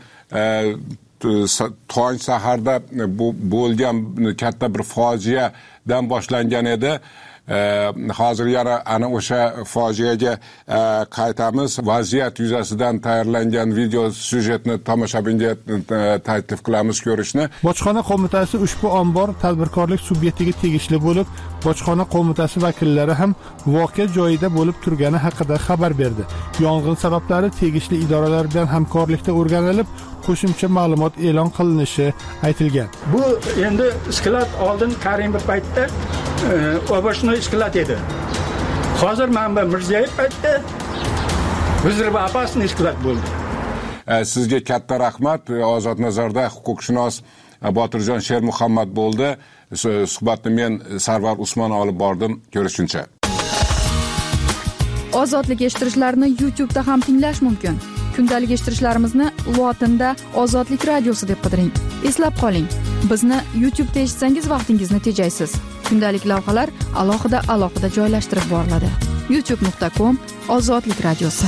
S3: tong saharda bo'lgan katta bir fojiadan boshlangan edi. Hozir yana ana o'sha fojiaga qaytamiz. Vaziyat yuzasidan tayyorlangan video syujetni tomoshabinga taklif qilamiz ko'rishni.
S2: Bojxona qo'mitasi ushbu ombor tadbirkorlik subyektiga tegishli bo'lib, bojxona qo'mitasi vakillari ham voqea joyida bo'lib turgani haqida xabar berdi. Yong'in sabablari tegishli idoralar bilan hamkorlikda o'rganilib, qo'shimcha ma'lumot e'lon qilinishi aytilgan.
S4: Bu endi sklat oldin Karimov paytda obashnoy sklat edi. Hozir Manba Mirziyoyev paytda Vizrabapasniy sklat bo'ldi.
S3: Sizga katta rahmat. Ozod nazarda huquqshunos Botirjon Shermuhammad bo'ldi. Suhbatni men Sarvar Usmon olib bordim. Ko'rishguncha.
S9: Ozodlik eshittirishlarni YouTube'da ham tinglash mumkin. Kundalik eshittirishlarimizni lotinda Ozodlik radiosi deb qidiring. Eslab qoling, bizni YouTube'da eshitsangiz vaqtingizni tejaysiz. Kundalik lavhalar alohida joylashtirib boriladi. youtube.com/Ozodlik radiosi.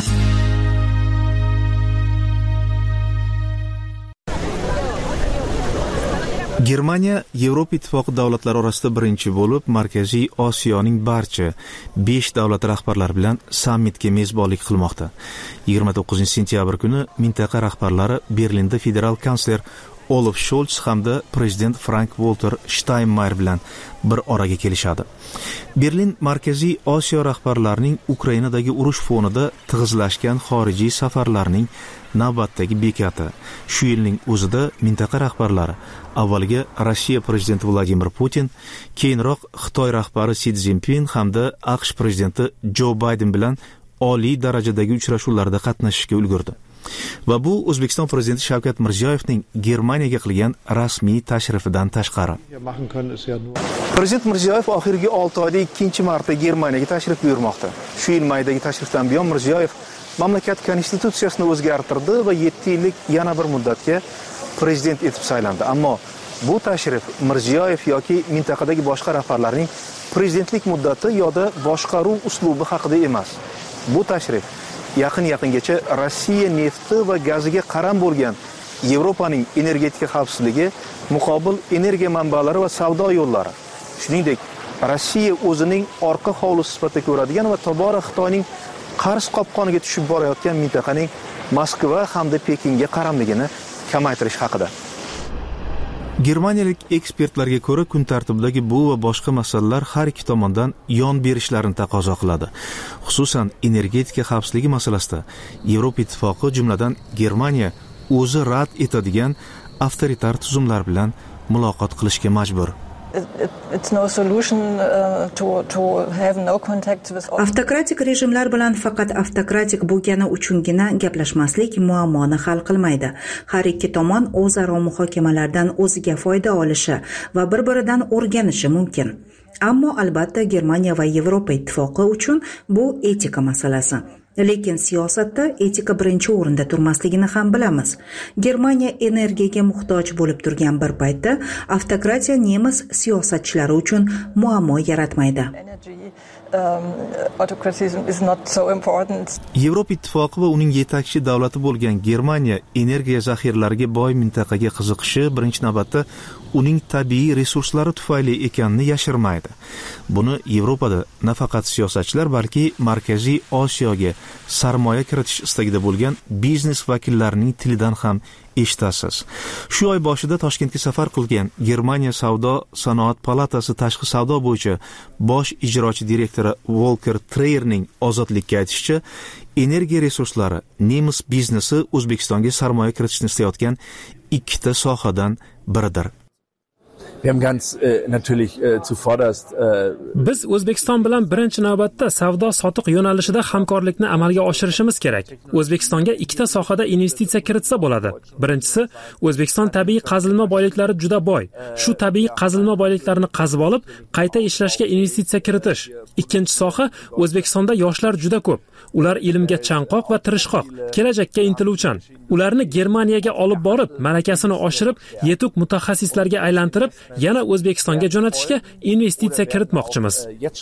S10: Germaniya Yevropa ittifoqi davlatlari orasida birinchi bo'lib Markaziy Osiyoning barcha 5 davlat rahbarlari bilan sammitga mezbonlik qilmoqda. 29-sentyabr kuni mintaqa rahbarlari Berlinda federal kansler Olaf Scholz hamda prezident Frank-Walter Steinmeier bilan bir oraga kelishadi. Berlin Markaziy Osiyo rahbarlarining Ukrainadagi urush fonida tig'izlashgan xorijiy safarlarning navbatdagi bekati. Shu yilning o'zida mintaqa rahbarlari avvaliga Rossiya prezidenti Vladimir Putin, keyinroq Xitoy rahbari Si Szinpin hamda AQSh prezidenti Jo Bayden bilan oliy darajadagi uchrashuvlarda qatnashishga ulgurdi. Va bu O'zbekiston prezidenti Shavkat Mirziyoyevning Germaniyaga qilgan rasmiy tashrifidan tashqari. Prezident Mirziyoyev oxirgi 6 oyda 2-chi marta Germaniyaga tashrif buyurmoqda. Shu yil maydagi tashrifdan buyon Mirziyoyev mamlakat konstitutsiyasini o'zgartirdi va 7 yillik yana bir muddatga prezident etib saylandi. Ammo bu tashrif Mirziyoyev yoki mintaqadagi boshqa rahbarlarning prezidentlik muddati yoki boshqaruv uslubi haqida emas. Bu tashrif yaqingacha Rossiya nefti va gaziga qaram bo'lgan Yevropaning energetika xavfsizligi, muqobil energiya manbalari va savdo yo'llari, shuningdek Rossiya o'zining orqa hovlisi sifatida ko'radigan va tobora Xitoyning qarz qopqoniga tushib borayotgan mintaqaning Moskva hamda Pekinga qaramligini kamaytirish haqida. Germaniyalik ekspertlarga ko'ra, kun tartibidagi bu va boshqa masalalar har ikki tomondan yon berishlarini taqozo qiladi. Xususan, energetika xavfsizligi masalasida Yevropa ittifoqi, jumladan Germaniya o'zi rad etadigan avtoritar tuzumlar bilan muloqot qilishga majbur.
S1: Avtokratik rejimlar bilan faqat avtokratik bo'lgani uchungina gaplashmaslik muammoni hal qilmaydi. Har ikki tomon o'zaro muhokamalardan o'ziga foyda olishi va bir-biridan o'rganishi mumkin. Ammo albatta Germaniya va Yevropa ittifoqi uchun bu etika masalasi. Lekin siyosatda etika birinchi o'rinda turmasligini ham bilamiz. Germaniya energiyaga muhtoj bo'lib turgan bir paytda avtokratiya nemis siyosatchilari uchun muammo yaratmaydi.
S10: Yevropa ittifoqi va uning yetakchi davlati bo'lgan Germaniya energiya zaxiralariga boy mintaqaga qiziqishi birinchi navbatda uning tabiiy resurslari tufayli ekanini yashirmaydi. Buni Yevropada nafaqat siyosatchilar, balki Markaziy Osiyoga sarmoya kiritish istagida bo'lgan biznes vakillarining tilidan ham eshitasiz. Shu oy boshida Toshkentga safar qilgan Germaniya Savdo sanoat palatasi tashqi savdo bo'yicha bosh ijrochi direktori Volker Treyerning ozodlikka aytishicha, energiya resurslari nemis biznesi O'zbekistonga sarmoya kiritishni istayotgan ikkita sohadan biridir.
S11: Biz O'zbekiston bilan birinchi navbatda savdo sotiq yo'nalishida hamkorlikni amalga oshirishimiz kerak. O'zbekistonga ikkita sohada investitsiya kiritsa bo'ladi. Birinchisi, O'zbekiston tabiiy qazilma boyliklari juda boy. Shu tabiiy qazilma boyliklarini qazib olib, qayta ishlashga investitsiya kiritish. Ikkinchi soha, O'zbekistonda yoshlar juda ko'p. Ular ilmga chanqoq va tirishqoq, kelajakka intiluvchan. Ularni Germaniyaga olib borib, malakasini oshirib, yetuk mutaxassislarga aylantirib, yana O'zbekistonga jo'natishga investitsiya kiritmoqchimiz.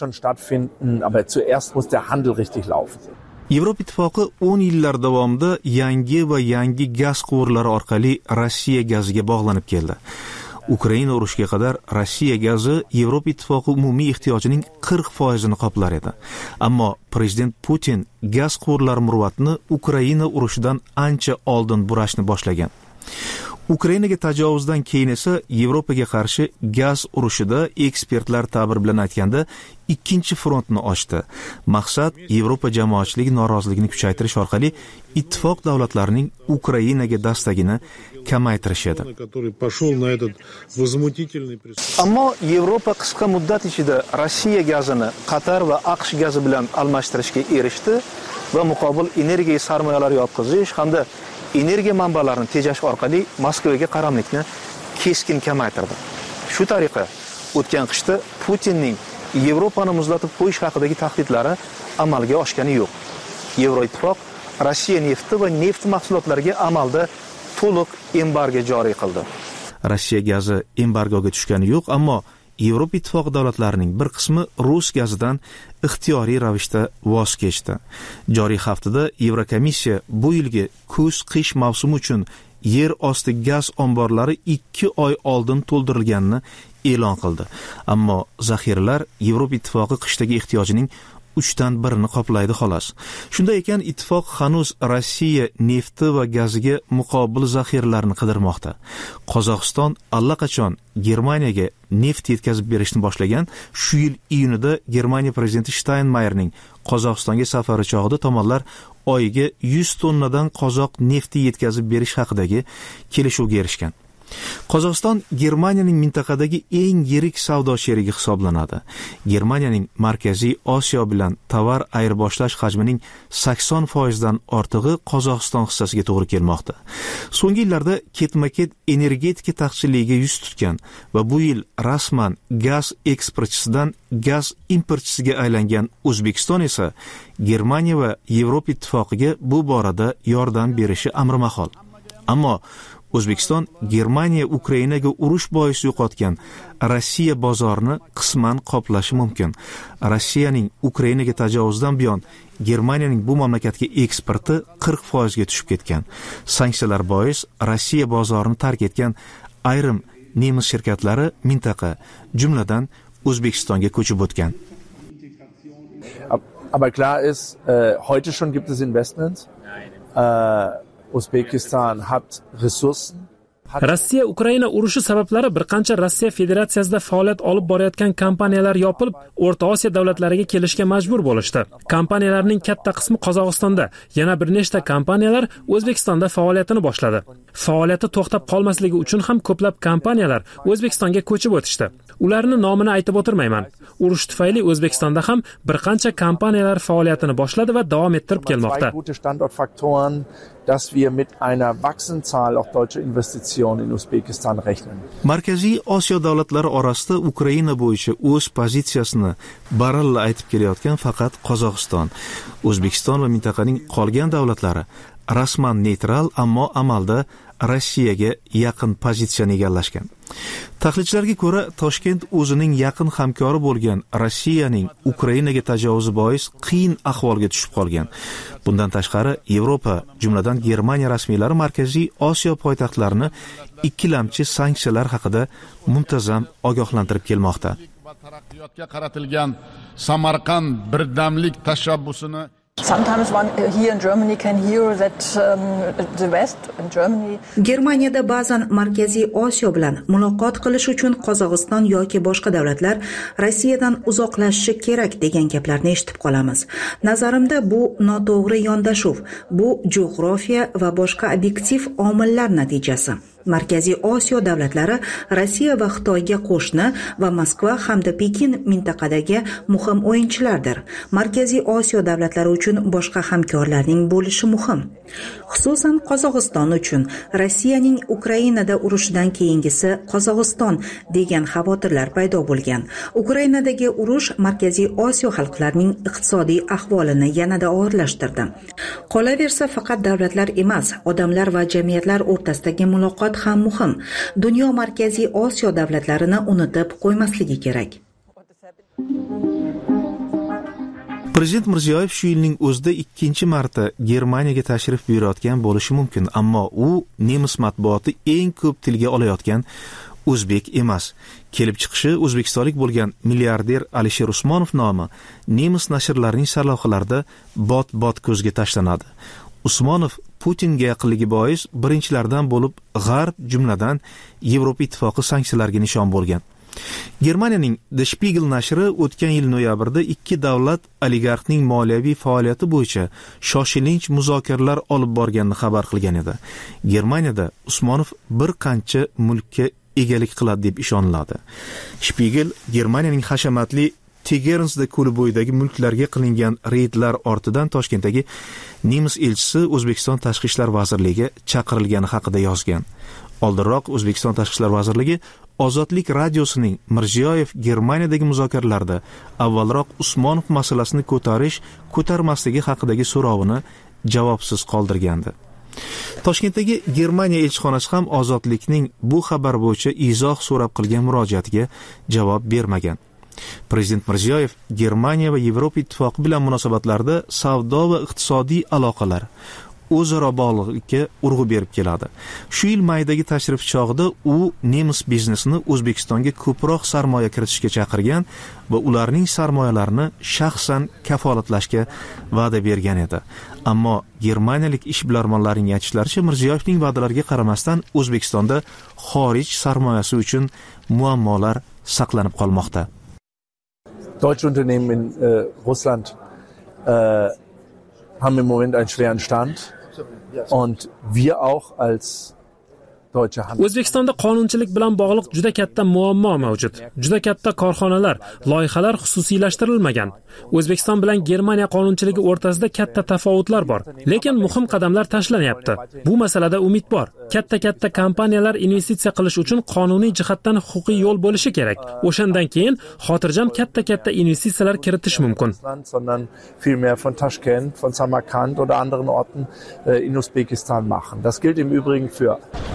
S10: Yevropa ittifoqi 10 yillar davomida yangi gaz quvurlari orqali Rossiya gaziga bog'lanib keldi. Ukraina urushiga qadar Rossiya gazi Yevropa ittifoqi umumiy ehtiyojining 40% qoplar edi. Ammo prezident Putin gaz quvurlari murvatini Ukraina urushidan ancha oldin burashni boshlagan. Ukrainaga tajovuzdan keyin esa Yevropaga qarshi gaz urushida ekspertlar ta'bir bilan aytganda ikkinchi frontni ochdi. Maqsad Yevropa jamoatchiligi noroziligini kuchaytirish orqali ittifoq davlatlarining Ukrainaga dastagini kamaytirish edi.
S6: Ammo Yevropa qisqa muddat ichida Rossiya gazini Qatar va AQSh gazi bilan almashtirishga erishdi va muqobil energiya sarmoyalari yotqizish hamda energiya manbalarini tejash orqali Moskvaga qaramlikni keskin kamaytirdi. Shu tariqa o'tgan qishda Putinning Yevropani muzlatib qo'yish haqidagi tahdidlari amalga oshgani yo'q. Yevroittifoq Rossiya nefti va neft mahsulotlariga amalda to'liq embargo joriy qildi.
S10: Rossiya gazi embargoga tushgani yo'q, ammo Yevropa ittifoqi davlatlarining bir qismi rus gazidan ixtiyoriy ravishda voz kechdi. Joriy haftada Yevrokomissiya bu yilgi kuz-qish mavsumi uchun yer osti gaz omborlari 2 oy oldin to'ldirilganini e'lon qildi. Ammo zaxiralar Yevropa ittifoqi qishdagi ehtiyojining 3dan 1ni qoplaydi xolos. Shunday ekan, ittifoq hanuz Rossiya nefti va gaziga muqobil zaxiralarni qidirmoqda. Qozog'iston allaqachon Germaniyaga neft yetkazib berishni boshlagan. Shu yil iyunida Germaniya prezidenti Steinmeierning Qozog'istonga safari chog'ida tomonlar oyiga 100 tonnadan qozoq nefti yetkazib berish haqidagi kelishuvga erishgan. Qozog'iston Germaniyaning mintaqadagi eng yirik savdo sherigi hisoblanadi. Germaniyaning Markaziy Osiyo bilan tovar ayirboshlash hajmining 80% dan ortig'i Qozog'iston hissasiga to'g'ri kelmoqda. So'nggi yillarda ketma-ket energetika taqchilligiga yuz tutgan va bu yil rasman gaz eksportchisidan gaz importchisiga aylangan O'zbekiston esa Germaniya va Yevropa ittifoqiga bu borada yordam berishi amri mahol. Ammo O'zbekiston Germaniya Ukrainaga urush bois yo'qotgan Rossiya bozorini qisman qoplashi mumkin. Rossiyaning Ukrainaga tajovuzdan buyon Germaniyaning bu mamlakatga eksporti 40% ga tushib ketgan. Sanksiyalar bois Rossiya bozorini tark etgan ayrim nemis shirkatlari mintaqa, jumladan O'zbekistonga ko'chib o'tgan.
S12: Aber klar ist, heute schon gibt es Investments. Uzbekistan hat Ressourcen.
S11: Rossiya Ukraina urushi sabablari bir qancha Rossiya Federatsiyasida faoliyat olib borayotgan kompaniyalar yopilib, O'rta Osiyo davlatlariga kelishga majbur bo'lishdi. Kompaniyalarning katta qismi Qozog'istonda, yana bir nechta kompaniyalar O'zbekistonda faoliyatini boshladi. Faoliyati to'xtab qolmasligi uchun ham ko'plab kompaniyalar O'zbekistonga ko'chib o'tishdi. Ularni nomini aytib o'tirmayman. Urush tufayli O'zbekistonda ham bir qancha kompaniyalar faoliyatini boshladi va davom ettirib kelmoqda.
S12: Dass wir mit einer wachsenden Zahl auch deutscher Investitionen in Usbekistan rechnen.
S10: Markaziy Osiyo davlatlari orasida Ukraina bo'yicha o'z pozitsiyasini baralla aytib kelayotgan faqat Qozog'iston. O'zbekiston va mintaqaning qolgan davlatlari rasman neytral, ammo amalda Rossiyaga yaqin pozitsiyani egallashgan. Tahlilchilarga ko'ra, Toshkent o'zining yaqin hamkori bo'lgan Rossiyaning Ukrainaga tajovuzi bois qiyin ahvolga tushib qolgan. Bundan tashqari, Yevropa, jumladan Germaniya rasmiylari Markaziy Osiyo poytaxtlarini ikkilamchi sanksiyalar haqida muntazam ogohlantirib kelmoqda.
S13: Taraqqiyotga qaratilgan Samarqand birdamlik tashabbusini
S14: Sometimes one here in Germany can hear that the West in Germany.
S1: Germaniyada ba'zan Markaziy Osiyo bilan muloqot qilish uchun Qozog'iston yoki boshqa davlatlar Rossiyadan uzoqlashishi kerak degan gaplarni eshitib qolamiz. Nazarimda bu noto'g'ri yondashuv, bu jo'g'rofiya va boshqa obyektiv omillar natijasi. Markaziy Osiyo davlatlari Rossiya va Xitoyga qo'shni va Moskva hamda Pekin mintaqadagi muhim o'yinchilardir. Markaziy Osiyo davlatlari uchun boshqa hamkorlarning bo'lishi muhim. Xususan Qozog'iston uchun Rossiyaning Ukrainada urushidan keyingisi Qozog'iston degan xavotirlar paydo bo'lgan. Ukrainadagi urush Markaziy Osiyo xalqlarining iqtisodiy ahvolini yanada og'irlashtirdi. Qolaversa, faqat davlatlar emas, odamlar va jamiyatlar o'rtasidagi muloqot ham muhim. Dunyo Markaziy Osiyo davlatlarini unutib qo'ymasligi kerak.
S10: Prezident Mirziyoyev shu yilning o'zida ikkinchi marta Germaniyaga tashrif buyurayotgan bo'lishi mumkin, ammo u nemis matbuoti eng ko'p tilga olayotgan o'zbek emas. Kelib chiqishi o'zbekistonlik bo'lgan milliarder Alisher Usmonov nomi nemis nashrlarining sarlavhalarida bot-bot ko'zga tashlanadi. Usmonov Putinga yaqinligi bois birinchilardan bo'lib G'arb, jumladan Yevropa ittifoqi sanksiyalariga nishon bo'lgan. Germaniyaning Der Spiegel nashri o'tgan yil noyabrda ikki davlat oligarxning moliyaviy faoliyati bo'yicha shoshilinch muzokaralar olib borganini xabar qilgan edi. Germaniyada Usmonov bir qancha mulkka egalik qiladi deb ishoniladi. Spiegel Germaniyaning hashamatli Tegernsda ko'li bo'yidagi mulklarga qilingan reydlar ortidan Toshkentdagi nemis elchisi O'zbekiston Tashqi ishlar vazirligiga chaqirilgani haqida yozgan. Oldinroq O'zbekiston Tashqi ishlar vazirligi Ozodlik radiosining Mirziyoyev Germaniyadagi muzokaralarda avvalroq Usmonov masalasini ko'tarmasligi haqidagi so'rovini javobsiz qoldirgandi. Toshkentdagi Germaniya elchixonasi ham Ozodlikning bu xabar bo'yicha izoh so'rab qilgan murojaatiga javob bermagan. Prezident Mirziyoyev Germaniya va Yevropa ittifoqi bilan munosabatlarda savdo va iqtisodiy aloqalar o'zaro bog'liqlikka urg'u berib keladi. Shu yil maydagi tashrif chog'ida u nemis biznesini O'zbekistonga ko'proq sarmoya kiritishga chaqirgan va ularning sarmoyalarini shaxsan kafolatlashga va'da bergan edi. Ammo germaniyalik ishbilarmonlarning aytishlaricha, Mirziyoyevning va'dalariga qaramasdan O'zbekistonda xorij sarmoyasi uchun muammolar saqlanib qolmoqda.
S12: Deutsche Unternehmen in Russland haben im Moment einen schweren Stand und wir auch als
S11: O'zbekistonda qonunchilik bilan bog'liq juda katta muammo mavjud. Juda katta korxonalar, loyihalar xususiylashtirilmagan. O'zbekiston bilan Germaniya qonunchiligi o'rtasida katta tafovutlar bor, lekin muhim qadamlar tashlanyapti. Bu masalada umid bor. Katta kompaniyalar investitsiya qilish uchun qonuniy jihatdan huquqiy yo'l bo'lishi kerak. O'shandan keyin xotirjam katta investitsiyalar kiritish mumkin.
S12: Sondern vielmehr von Taschkent, von Samarkand oder anderen Orten in Usbekistan machen. Das gilt im Übrigen für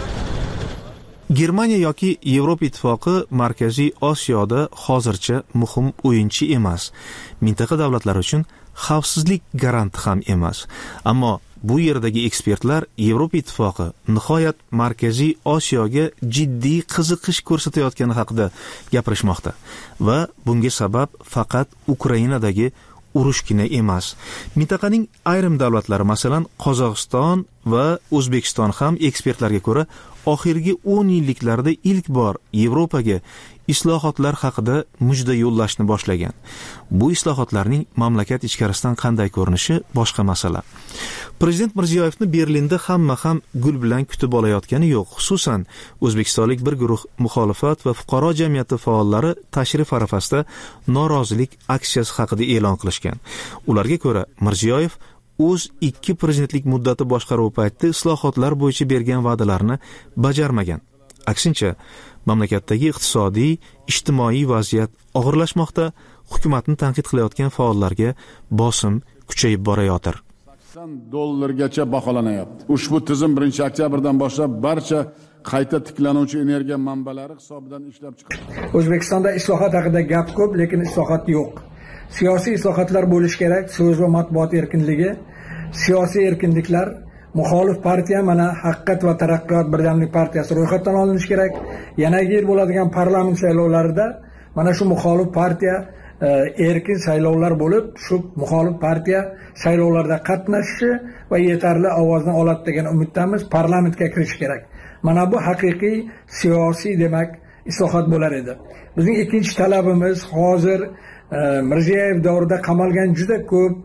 S10: Germaniya yoki Yevropa ittifoqi Markaziy Osiyoda hozircha muhim o'yinchi emas. Mintaqa davlatlari uchun xavfsizlik garanti ham emas. Ammo bu yerdagi ekspertlar Yevropa ittifoqi nihoyat Markaziy Osiyoga jiddiy qiziqish ko'rsatayotgani haqida gapirishmoqda va bunga sabab faqat Ukrainadagi urushgina emas. Mintaqaning ayrim davlatlari, masalan, Qozog'iston va O'zbekiston ham ekspertlarga ko'ra oxirgi 10 yilliklarda ilk bor Yevropaga islohotlar haqida mujda yo'llashni boshlagan. Bu islohotlarning mamlakat ichkarisidan qanday ko'rinishi boshqa masala. Prezident Mirziyoyevni Berlinda hamma ham gul bilan kutib olayotgani yo'q. Xususan, o'zbekistonlik bir guruh muxolifat va fuqaro jamiyati faollari tashrif arafasida norozilik aksiyasi haqida e'lon qilishgan. Ularga ko'ra, Mirziyoyev o'z 2 prezidentlik muddati boshqaruvi paytida islohotlar bo'yicha bergan va'dalarini bajarmagan. Aksincha, mamlakatdagi iqtisodiy, ijtimoiy vaziyat og'irlashmoqda, hukumatni tanqid qilayotgan faollarga bosim kuchayib borayotir.
S13: $80 baholanyapti. Ushbu tizim 1-oktyabrdan boshlab barcha qayta tiklanuvchi energiya manbalari hisobidan ishlab chiqariladi.
S15: O'zbekistonda islohot haqida gap ko'p, lekin islohot yo'q. Siyosiy islohotlar bo'lish kerak, so'z va matbuot erkinligi, siyosiy erkinliklar, muxolif partiya, mana Haqiqat va Taraqqiyot birdamlik partiyasi ro'yxatdan olinishi kerak. Yanagi yil bo'ladigan parlament saylovlarida mana shu muxolif partiya erkin saylovlar bo'lib, shu muxolif partiya saylovlarda qatnashishi va yetarli ovozni oladi degan umiddamiz. Parlamentga kirish kerak. Mana bu haqiqiy siyosiy demak islohot bo'lar edi. Bizning ikkinchi talabimiz hozir Mirziyoyev davrida qamalgan juda ko'p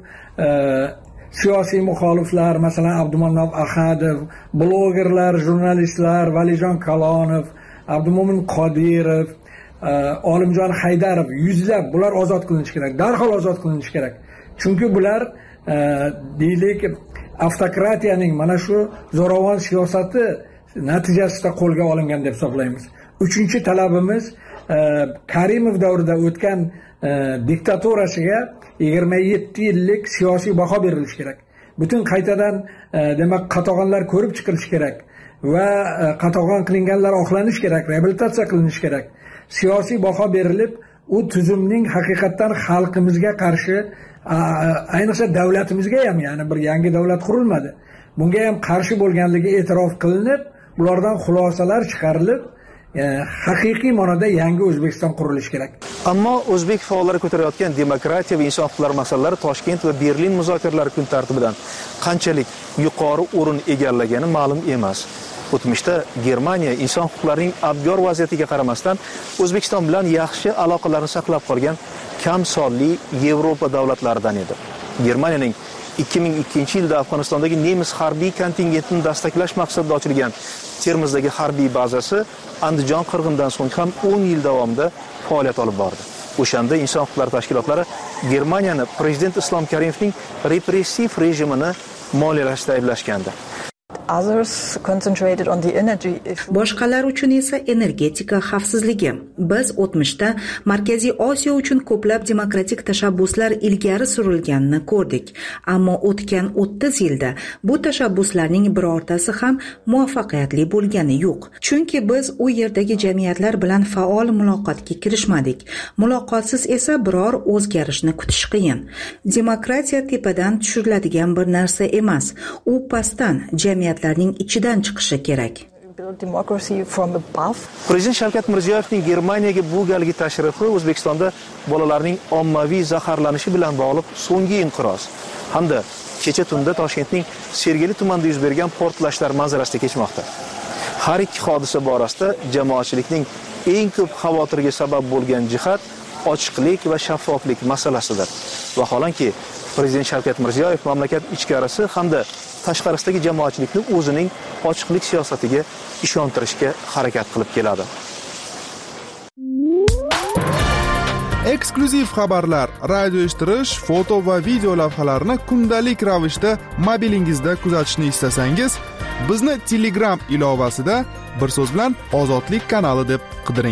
S15: siyosiy muxoliflar, masalan Abdumannob Ahadov, blogerlar, jurnalistlar, Valijon Kalonov, Abdumo'min Qodirov, Olimjon Haydarov, yuzlab bular ozod qilinishi kerak. Darhol ozod qilinishi kerak. Chunki bular deylik avtokratiyaning mana shu zo'ravon siyosati natijasida qo'lga olingan deb hisoblaymiz. Uchinchi talabimiz Karimov davrida o'tgan diktaturasiga 27 yillik siyosiy baho berilishi kerak. Butun qaytadan demak qatag'onlar ko'rib chiqilishi kerak va qatag'on qilinganlar oqlanish kerak, reabilitatsiya qilinishi kerak. Siyosiy baho berilib, u tuzumning haqiqatan xalqimizga qarshi, ayniqsa davlatimizga ham, ya'ni bir yangi davlat qurilmadi. Bunga ham qarshi bo'lganligi e'tirof qilinib, bulardan xulosalar chiqarilib, haqiqiy ma'noda yangi O'zbekiston qurilishi kerak.
S6: Ammo o'zbek faollari ko'tarayotgan demokratiya va inson huquqlari masalalari Toshkent va Berlin muzokaralari kun tartibidan qanchalik yuqori o'rin egallagani ma'lum emas. O'tmishda Germaniya inson huquqlarining abgor vaziyatiga qaramasdan O'zbekiston bilan yaxshi aloqalarni saqlab qolgan kam sonli Yevropa davlatlaridan edi. Germaniyaning 2002-yilda Afg'onistondagi nemis harbiy kontingentini dastaklash maqsadida ochilgan Termizdagi harbiy bazasi Andijon qirg'inidan so'ng ham 10 yil davomida faoliyat olib bordi. O'shanda inson huquqlari tashkilotlari Germaniyani prezident Islom Karimovning repressiv rejimini moliyalashda ayblashgandi.
S1: Boshqalar uchun esa energetika xavfsizligi. Biz o'tmishda Markaziy Osiyo uchun ko'plab demokratik tashabbuslar ilgari surilganini ko'rdik, ammo o'tgan 30 yilda bu tashabbuslarning birortasi ham muvaffaqiyatli bo'lgani yo'q. Chunki biz u yerdagi jamiyatlar bilan faol muloqotga kirishmadik. Muloqotsiz esa biror o'zgarishni kutish qiyin. Demokratiya tepadan tushiriladigan bir narsa emas. U pastdan jamiyatlarning ichidan chiqishi kerak.
S6: Prezident Shavkat Mirziyoyevning Germaniyaga bu galgi tashrifi O'zbekistonda bolalarning ommaviy zaharlanishi bilan bog'liq so'nggi inqiroz hamda kecha tunda Toshkentning Sergeli tumanida yuz bergan portlashlar manzarasida kechmoqda. Har ikki hodisa borasida jamoatchilikning eng ko'p xavotirga sabab bo'lgan jihat ochiqlik va shaffoflik masalasidir. Vaholanki Prezident Shavkat Mirziyoyev mamlakat ichkarisi hamda tashqarisidagi jamoatchilikni o'zining ochiqlik siyosatiga ishontirishga harakat qilib keladi.
S16: Eksklyuziv xabarlar, radio eshittirish, foto va video lavhalarni kundalik ravishda mobilingizda kuzatishni istasangiz, bizni Telegram ilovasida bir so'z bilan Ozodlik kanali deb qidiring.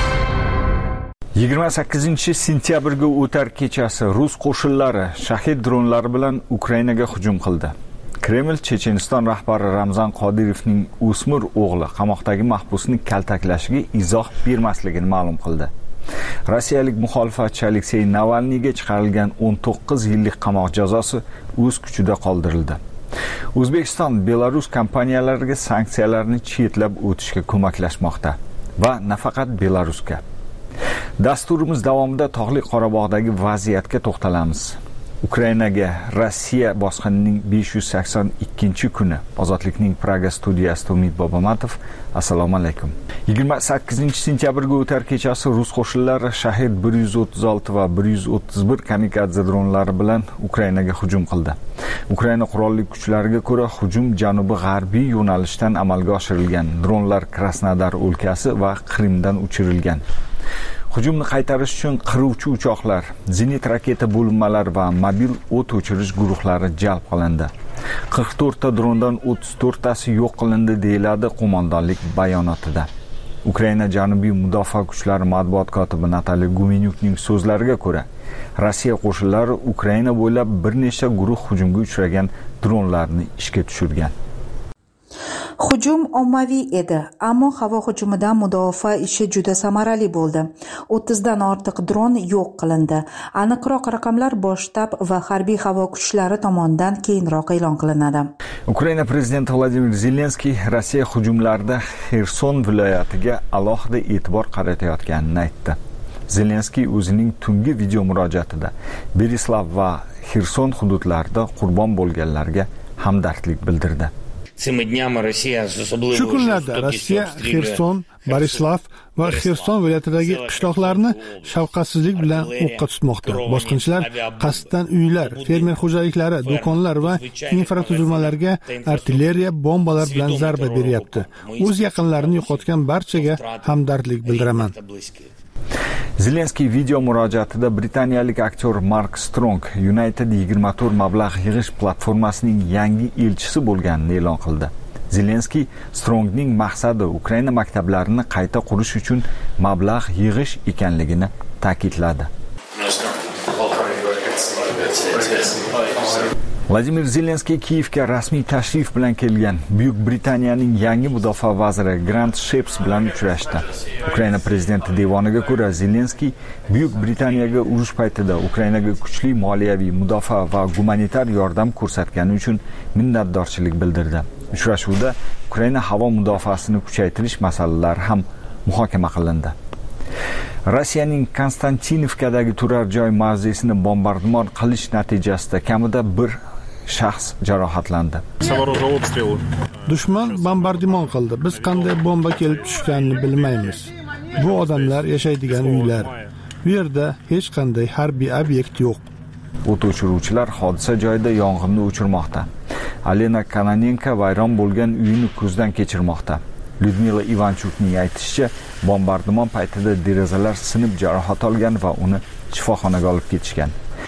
S7: 28-sentyabrga o'tar kechasi rus qo'shinlari shahid dronlari bilan Ukrainaga hujum qildi. Kreml Checheniston rahbari Ramzan Qodirovning o'smir o'g'li qamoqdagi mahbusni kaltaklashiga izoh bermasligini ma'lum qildi. Rossiyalik muxolifatchi Aleksey Navalniyga chiqarilgan 19 yillik qamoq jazosi o'z kuchida qoldirildi. O'zbekiston Belarus kompaniyalariga sanksiyalarni chetlab o'tishga ko'maklashmoqda va nafaqat Belarusga. Dasturimiz davomida Tog'li Qorabog'dagi vaziyatga to'xtalamiz. Ukrainaga Rossiya bosqinining 582-kuni. Ozodlikning Praga studiyasida Umid Bobomatov. Assalomu alaykum. 28-sentyabrga o'tar kechasi rus qo'shinlari Shahid 136 va 131 kamikadze dronlari bilan Ukrainaga hujum qildi. Ukraina qurolli kuchlariga ko'ra hujum janubi-g'arbiy yo'nalishdan amalga oshirilgan. Dronlar Krasnodar o'lkasi va Qrimdan uchirilgan. Hujumni qaytarish uchun qiruvchi uchoqlar, zenit raketa bo'linmalari va mobil o't o'chirish guruhlari jalb qilindi. 44 ta drondan 34 tasi yo'q qilindi deyiladi qo'mondonlik bayonotida. Ukraina Janubiy mudofaa kuchlari matbuot kotibi Nataliya Gumenyukning so'zlariga ko'ra, Rossiya qo'shinlari Ukraina bo'ylab bir nechta guruh hujumga uchragan dronlarni ishga tushirgan.
S1: Hujum ommaviy edi, ammo havo hujumidan mudofaa ishi juda samarali bo'ldi. 30 dan ortiq dron yo'q qilindi. Aniqroq raqamlar bosh shtab va harbiy havo kuchlari tomonidan keyinroq e'lon qilinadi.
S7: Ukraina prezidenti Vladimir Zelenskiy Rossiya hujumlarida Xerson viloyatiga alohida e'tibor qaratayotganini aytdi. Zelenskiy o'zining tungi video murojaatida Berislav va Xerson hududlarida qurbon bo'lganlarga hamdardlik bildirdi.
S2: Shu kunlarda Rossiya Xerson, Borislav va Xerson viloyatidagi qishloqlarni shafqatsizlik bilan o'qqa tutmoqda. Bosqinchilar qasddan uylar, fermer xo'jaliklari, do'konlar va infratuzilmalarga artilleriya bombalar bilan zarba beryapti. O'z yaqinlarini yo'qotgan barchaga hamdardlik bildiraman.
S7: Zelenskiy video murojaatida britaniyalik aktyor Mark Strong United 24 mablag' yig'ish platformasining yangi elchisi bo'lganini e'lon qildi. Zelenskiy Strongning maqsadi Ukraina maktablarini qayta qurish uchun mablag' yig'ish ekanligini ta'kidladi. Vladimir Zelenskiy Kiyevga rasmiy tashrif bilan kelgan. Buyuk Britaniyaning yangi mudofaa vaziri Grant Shapps bilan uchrashdi. Ukraina prezidenti devoniga ko'ra, Zelenskiy Buyuk Britaniyaga urush paytida Ukrainaga kuchli moliyaviy mudofaa va gumanitar yordam ko'rsatgani uchun minnatdorchilik bildirdi. Uchrashuvda Ukraina havo mudofaasini kuchaytirish masalalari ham muhokama qilindi. Rossiyaning Konstantinovkadagi turar joy mavzesini bombardimon qilish natijasida kamida bir shaxs jarohatlandi.
S2: Dushman bombardimon qildi. Biz qanday bomba kelib tushganini bilmaymiz. Bu odamlar yashaydigan uylar. Bu yerda hech qanday harbiy obyekt yo'q.
S7: O't o'chiruvchilar hodisa joyida yong'inni o'chirmoqda. Alena Kananenko vayron bo'lgan uyini ko'zdan kechirmoqda. Lyudmila Ivanchukning aytishicha, bombardimon paytida derazalar sinib jarohat olgan va uni shifoxonaga olib ketishgan.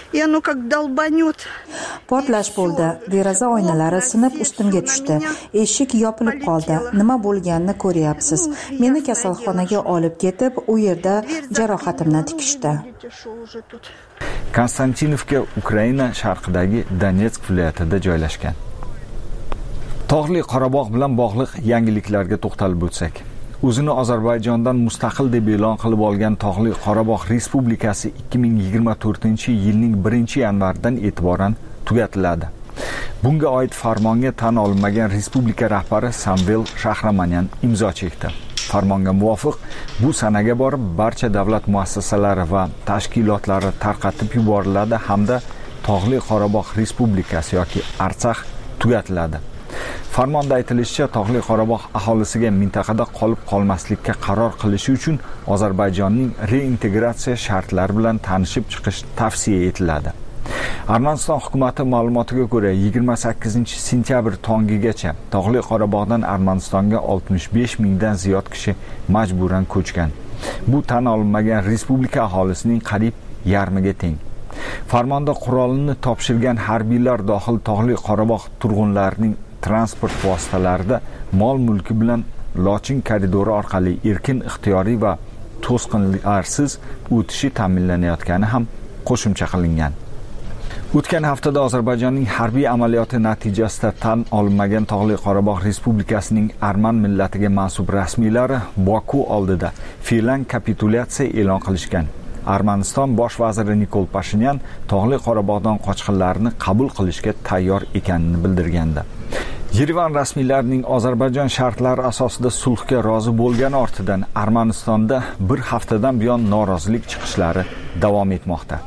S1: Portlash bo'ldi. Deraza oynalari sinib ustimga tushdi. Eshik yopilib qoldi. Nima bo'lganini ko'ryapsiz. Meni kasalxonaga olib ketib, u yerda jarohatimni tikishdi.
S7: Konstantinovka Ukraina sharqidagi Donetsk viloyatida joylashgan. Tog'li Qorabog' bilan bog'liq yangiliklarga to'xtalib o'tsak. O'zini Ozarbayjondan mustaqil deb e'lon qilib olgan Tog'li Qorabog' Respublikasi 2024-yilning 1-yanvaridan e'tiboran tugatiladi. Bunga oid farmonga tan olinmagan respublika rahbari Samvel Shahramanyan imzo chekdi. Farmonga muvofiq bu sanaga borib barcha davlat muassasalari va tashkilotlari tarqatib yuboriladi hamda Tog'li Qorabog' Respublikasi yoki Artsakh tugatiladi. Farmonda aytilishicha, Tog'li Qorabog' aholisiga mintaqada qolib qolmaslikka qaror qilishi uchun Ozarbayjonning reintegratsiya shartlari bilan tanishib chiqish tavsiya etiladi. Armaniston hukumati ma'lumotiga ko'ra 28-sentyabr tongigacha Tog'li Qorabog'dan Armanistonga 65 mingdan ziyod kishi majburan ko'chgan. Bu tan olinmagan respublika aholisining qariyb yarmiga teng. Farmonda qurolni topshirgan harbiylar dohil Tog'li Qorabog' turg'unlarining transport vositalarida mol-mulki bilan Lochin koridori orqali erkin, ixtiyoriy va to'sqinlarsiz o'tishi ta'minlanayotgani ham qo'shimcha qilingan. O'tgan haftada Ozarbayjonning harbiy amaliyoti natijasida tan olinmagan Tog'li Qorabog' Respublikasining arman millatiga mansub rasmiylari Boku oldida fe'lan kapitulyatsiya e'lon qilishgan. Armaniston bosh vaziri Nikol Pashinyan Tog'li Qorabog'dan qochqinlarni qabul qilishga tayyor ekanini bildirgandi. Yerevan rasmiylarining Ozarbayjon shartlari asosida sulhga rozi bo'lgani ortidan Armanistonda bir haftadan buyon norozilik chiqishlari davom etmoqda.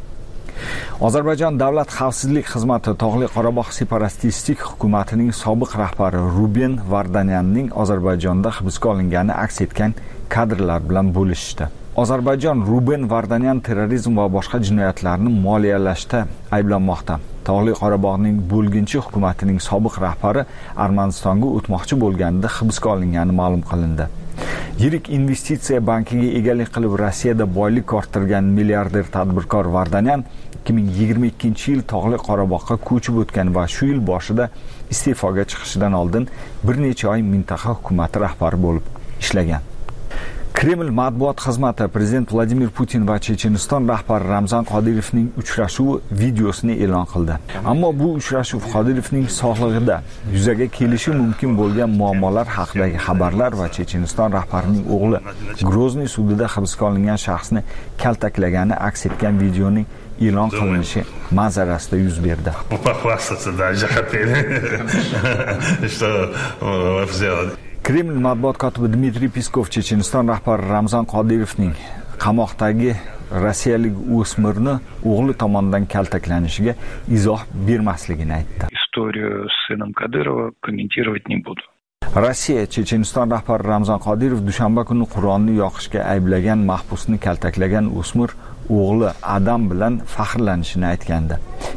S7: Ozarbayjon davlat xavfsizlik xizmati Tog'li Qorabog' separatistik hukumatining sobiq rahbari Ruben Vardanyanning Ozarbayjonda hibsga olingani aks etgan kadrlar bilan bo'lishdi. Ozarbayjon Ruben Vardanyan terrorizm va boshqa jinoyatlarni moliyalashda ayblanmoqda. Tog'li Qorabog'ning bo'lginchi hukumatining sobiq rahbari Armanistonga o'tmoqchi bo'lganida hibsga olingani ma'lum qilindi. Yirik investitsiya bankiga egalik qilib Rossiyada boylik orttirgan milliarder tadbirkor Vardanyan 2022-yil Tog'li Qorabog'ga ko'chib o'tgan va shu yil boshida iste'foga chiqishidan oldin bir necha oy mintaqa hukumati rahbari bo'lib ishlagan. Kreml matbuot xizmati Prezident Vladimir Putin va Checheniston rahbari Ramzan Qodirovning uchrashuvi videosini e'lon qildi. Ammo bu uchrashuv Qodirovning sog'lig'ida yuzaga kelishi mumkin bo'lgan muammolar haqidagi xabarlar va Checheniston rahbarining o'g'li Grozniy sudida hibsga olingan shaxsni kaltaklagani aks etgan videoning e'lon qilinishi manzarasida yuz berdi. Kreml matbuot kotibi Dmitriy Peskov Checheniston rahbari Ramzan Qodirovning qamoqdagi rossiyalik o'smirni o'g'li tomonidan kaltaklanishiga izoh bermasligini aytdi.
S17: Историю с сыном Кадырова комментировать не буду.
S7: Rossiya Checheniston rahbari Ramzan Qodirov dushanba kuni Qur'onni yoqishga ayblagan mahbusni kaltaklagan o'smir o'g'li Adam bilan faxrlanishini aytgandi.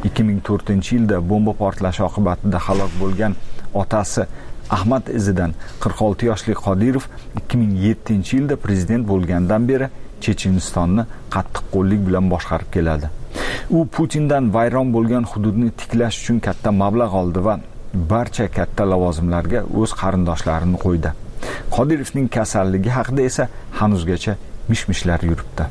S7: 2004-yilda bomba portlashi oqibatida halok bo'lgan otasi Ahmad izidan 46 yoshli Qodirov 2007-yilda prezident bo'lgandan beri Chechenistonni qattiqqo'llik bilan boshqarib keladi. U Putindan vayron bo'lgan hududni tiklash uchun katta mablag' oldi va barcha katta lavozimlarga o'z qarindoshlarini qo'ydi. Qodirovning kasalligi haqida esa hanuzgacha mishmishlar yuribdi.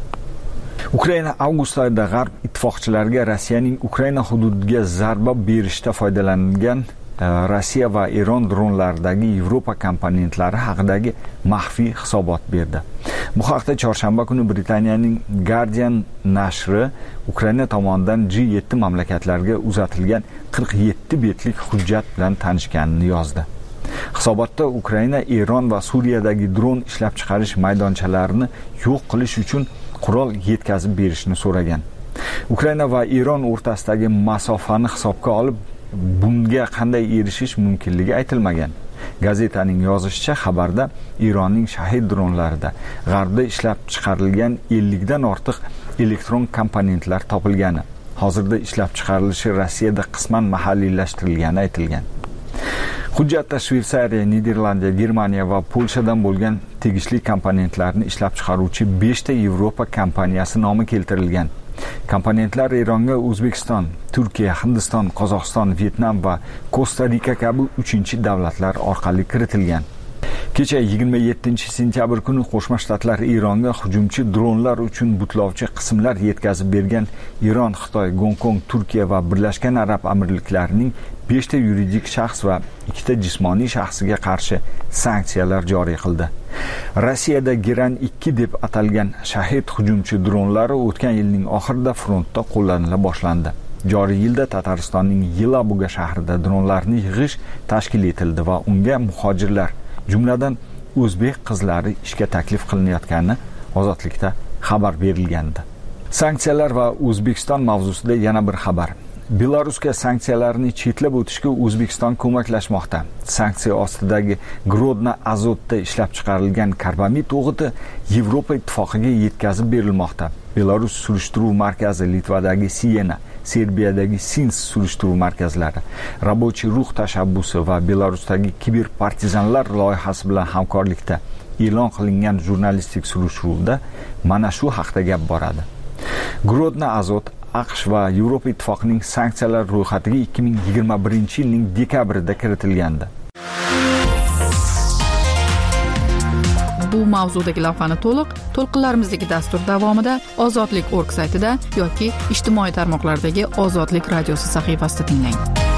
S7: Ukraina avgust oyida G'arb ittifoqchilariga Rossiyaning Ukraina hududiga zarba berishda foydalangan Rossiya va Eron dronlaridagi Yevropa komponentlari haqidagi maxfiy hisobot berdi. Bu haqda chorshanba kuni Britaniyaning Guardian nashri Ukraina tomonidan G7 mamlakatlarga uzatilgan 47 betlik hujjat bilan tanishganini yozdi. Hisobotda Ukraina Eron va Suriyadagi dron ishlab chiqarish maydonchalarini yo'q qilish uchun qurol yetkazib berishni so'ragan. Ukraina va Eron o'rtasidagi masofani hisobga olib bunga qanday erishish mumkinligi aytilmagan. Gazetaning yozishicha, xabarda Eronning Shahid dronlarida G'arbda ishlab chiqarilgan 50 dan ortiq elektron komponentlar topilgani, hozirda ishlab chiqarilishi Rossiyada qisman mahalliylashtirilgani aytilgan. Hujjatda Shveysariya, Niderlandiya, Germaniya va Polshadan bo'lgan tegishli komponentlarni ishlab chiqaruvchi 5 ta Yevropa kompaniyasi nomi keltirilgan. Komponentlar Eronga O'zbekiston, Turkiya, Hindiston, Qozog'iston, Vyetnam va Kosta-Rika kabi 3-davlatlar orqali kiritilgan. Kecha 27-sentyabr kuni Qo'shma Shtatlar Eronga hujumchi dronlar uchun butlovchi qismlar yetkazib bergan Eron, Xitoy, Gonkong, Turkiya va Birlashgan Arab Amirliklarining 5 ta yuridik shaxs va 2 ta jismoniy shaxsiga qarshi sanksiyalar joriy qildi. Rossiyada Geran 2 deb atalgan Shahid hujumchi dronlari o'tgan yilning oxirida frontda qo'llanila boshlandi. Joriy yilda Tataristonning Yelabuga shahrida dronlarni yig'ish tashkil etildi va unga muhojirlar, jumladan o'zbek qizlari ishga taklif qilinayotgani Ozodlikda xabar berilgandi. Sanksiyalar va O'zbekiston mavzusida yana bir xabar. Belarusga sanksiyalarni chetlab o'tishga O'zbekiston ko'maklashmoqda. Sanksiya ostidagi Grodno azotda ishlab chiqarilgan karbamid o'g'iti Yevropa ittifoqiga yetkazib berilmoqda. Belarus surishtiruv markazi Litvadagi Siyena, Serbiyadagi Sins surishtiruv markazlari, Rabochiy ruh tashabbusi va Belarusdagi kiber partizanlar loyihasi bilan hamkorlikda e'lon qilingan jurnalistik surishtiruvda mana shu haqda gap boradi. Grodno Azot AQSh va Yevropa Ittifoqining sanksiyalar ro'yxatiga 2021-yilning dekabrida kiritilgandi.
S9: Bu mavzudagi lavhani to'lqinlarimizdagi dastur davomida Ozodlik.org saytida yoki ijtimoiy tarmoqlardagi Ozodlik radiosi sahifasida tinglang.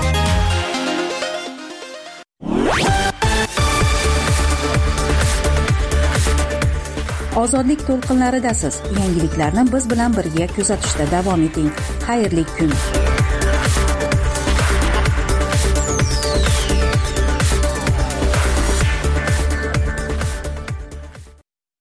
S1: Ozodlik to'lqinlaridasiz. Yangiliklarni biz bilan birga kuzatishda davom eting. Xayrli kun.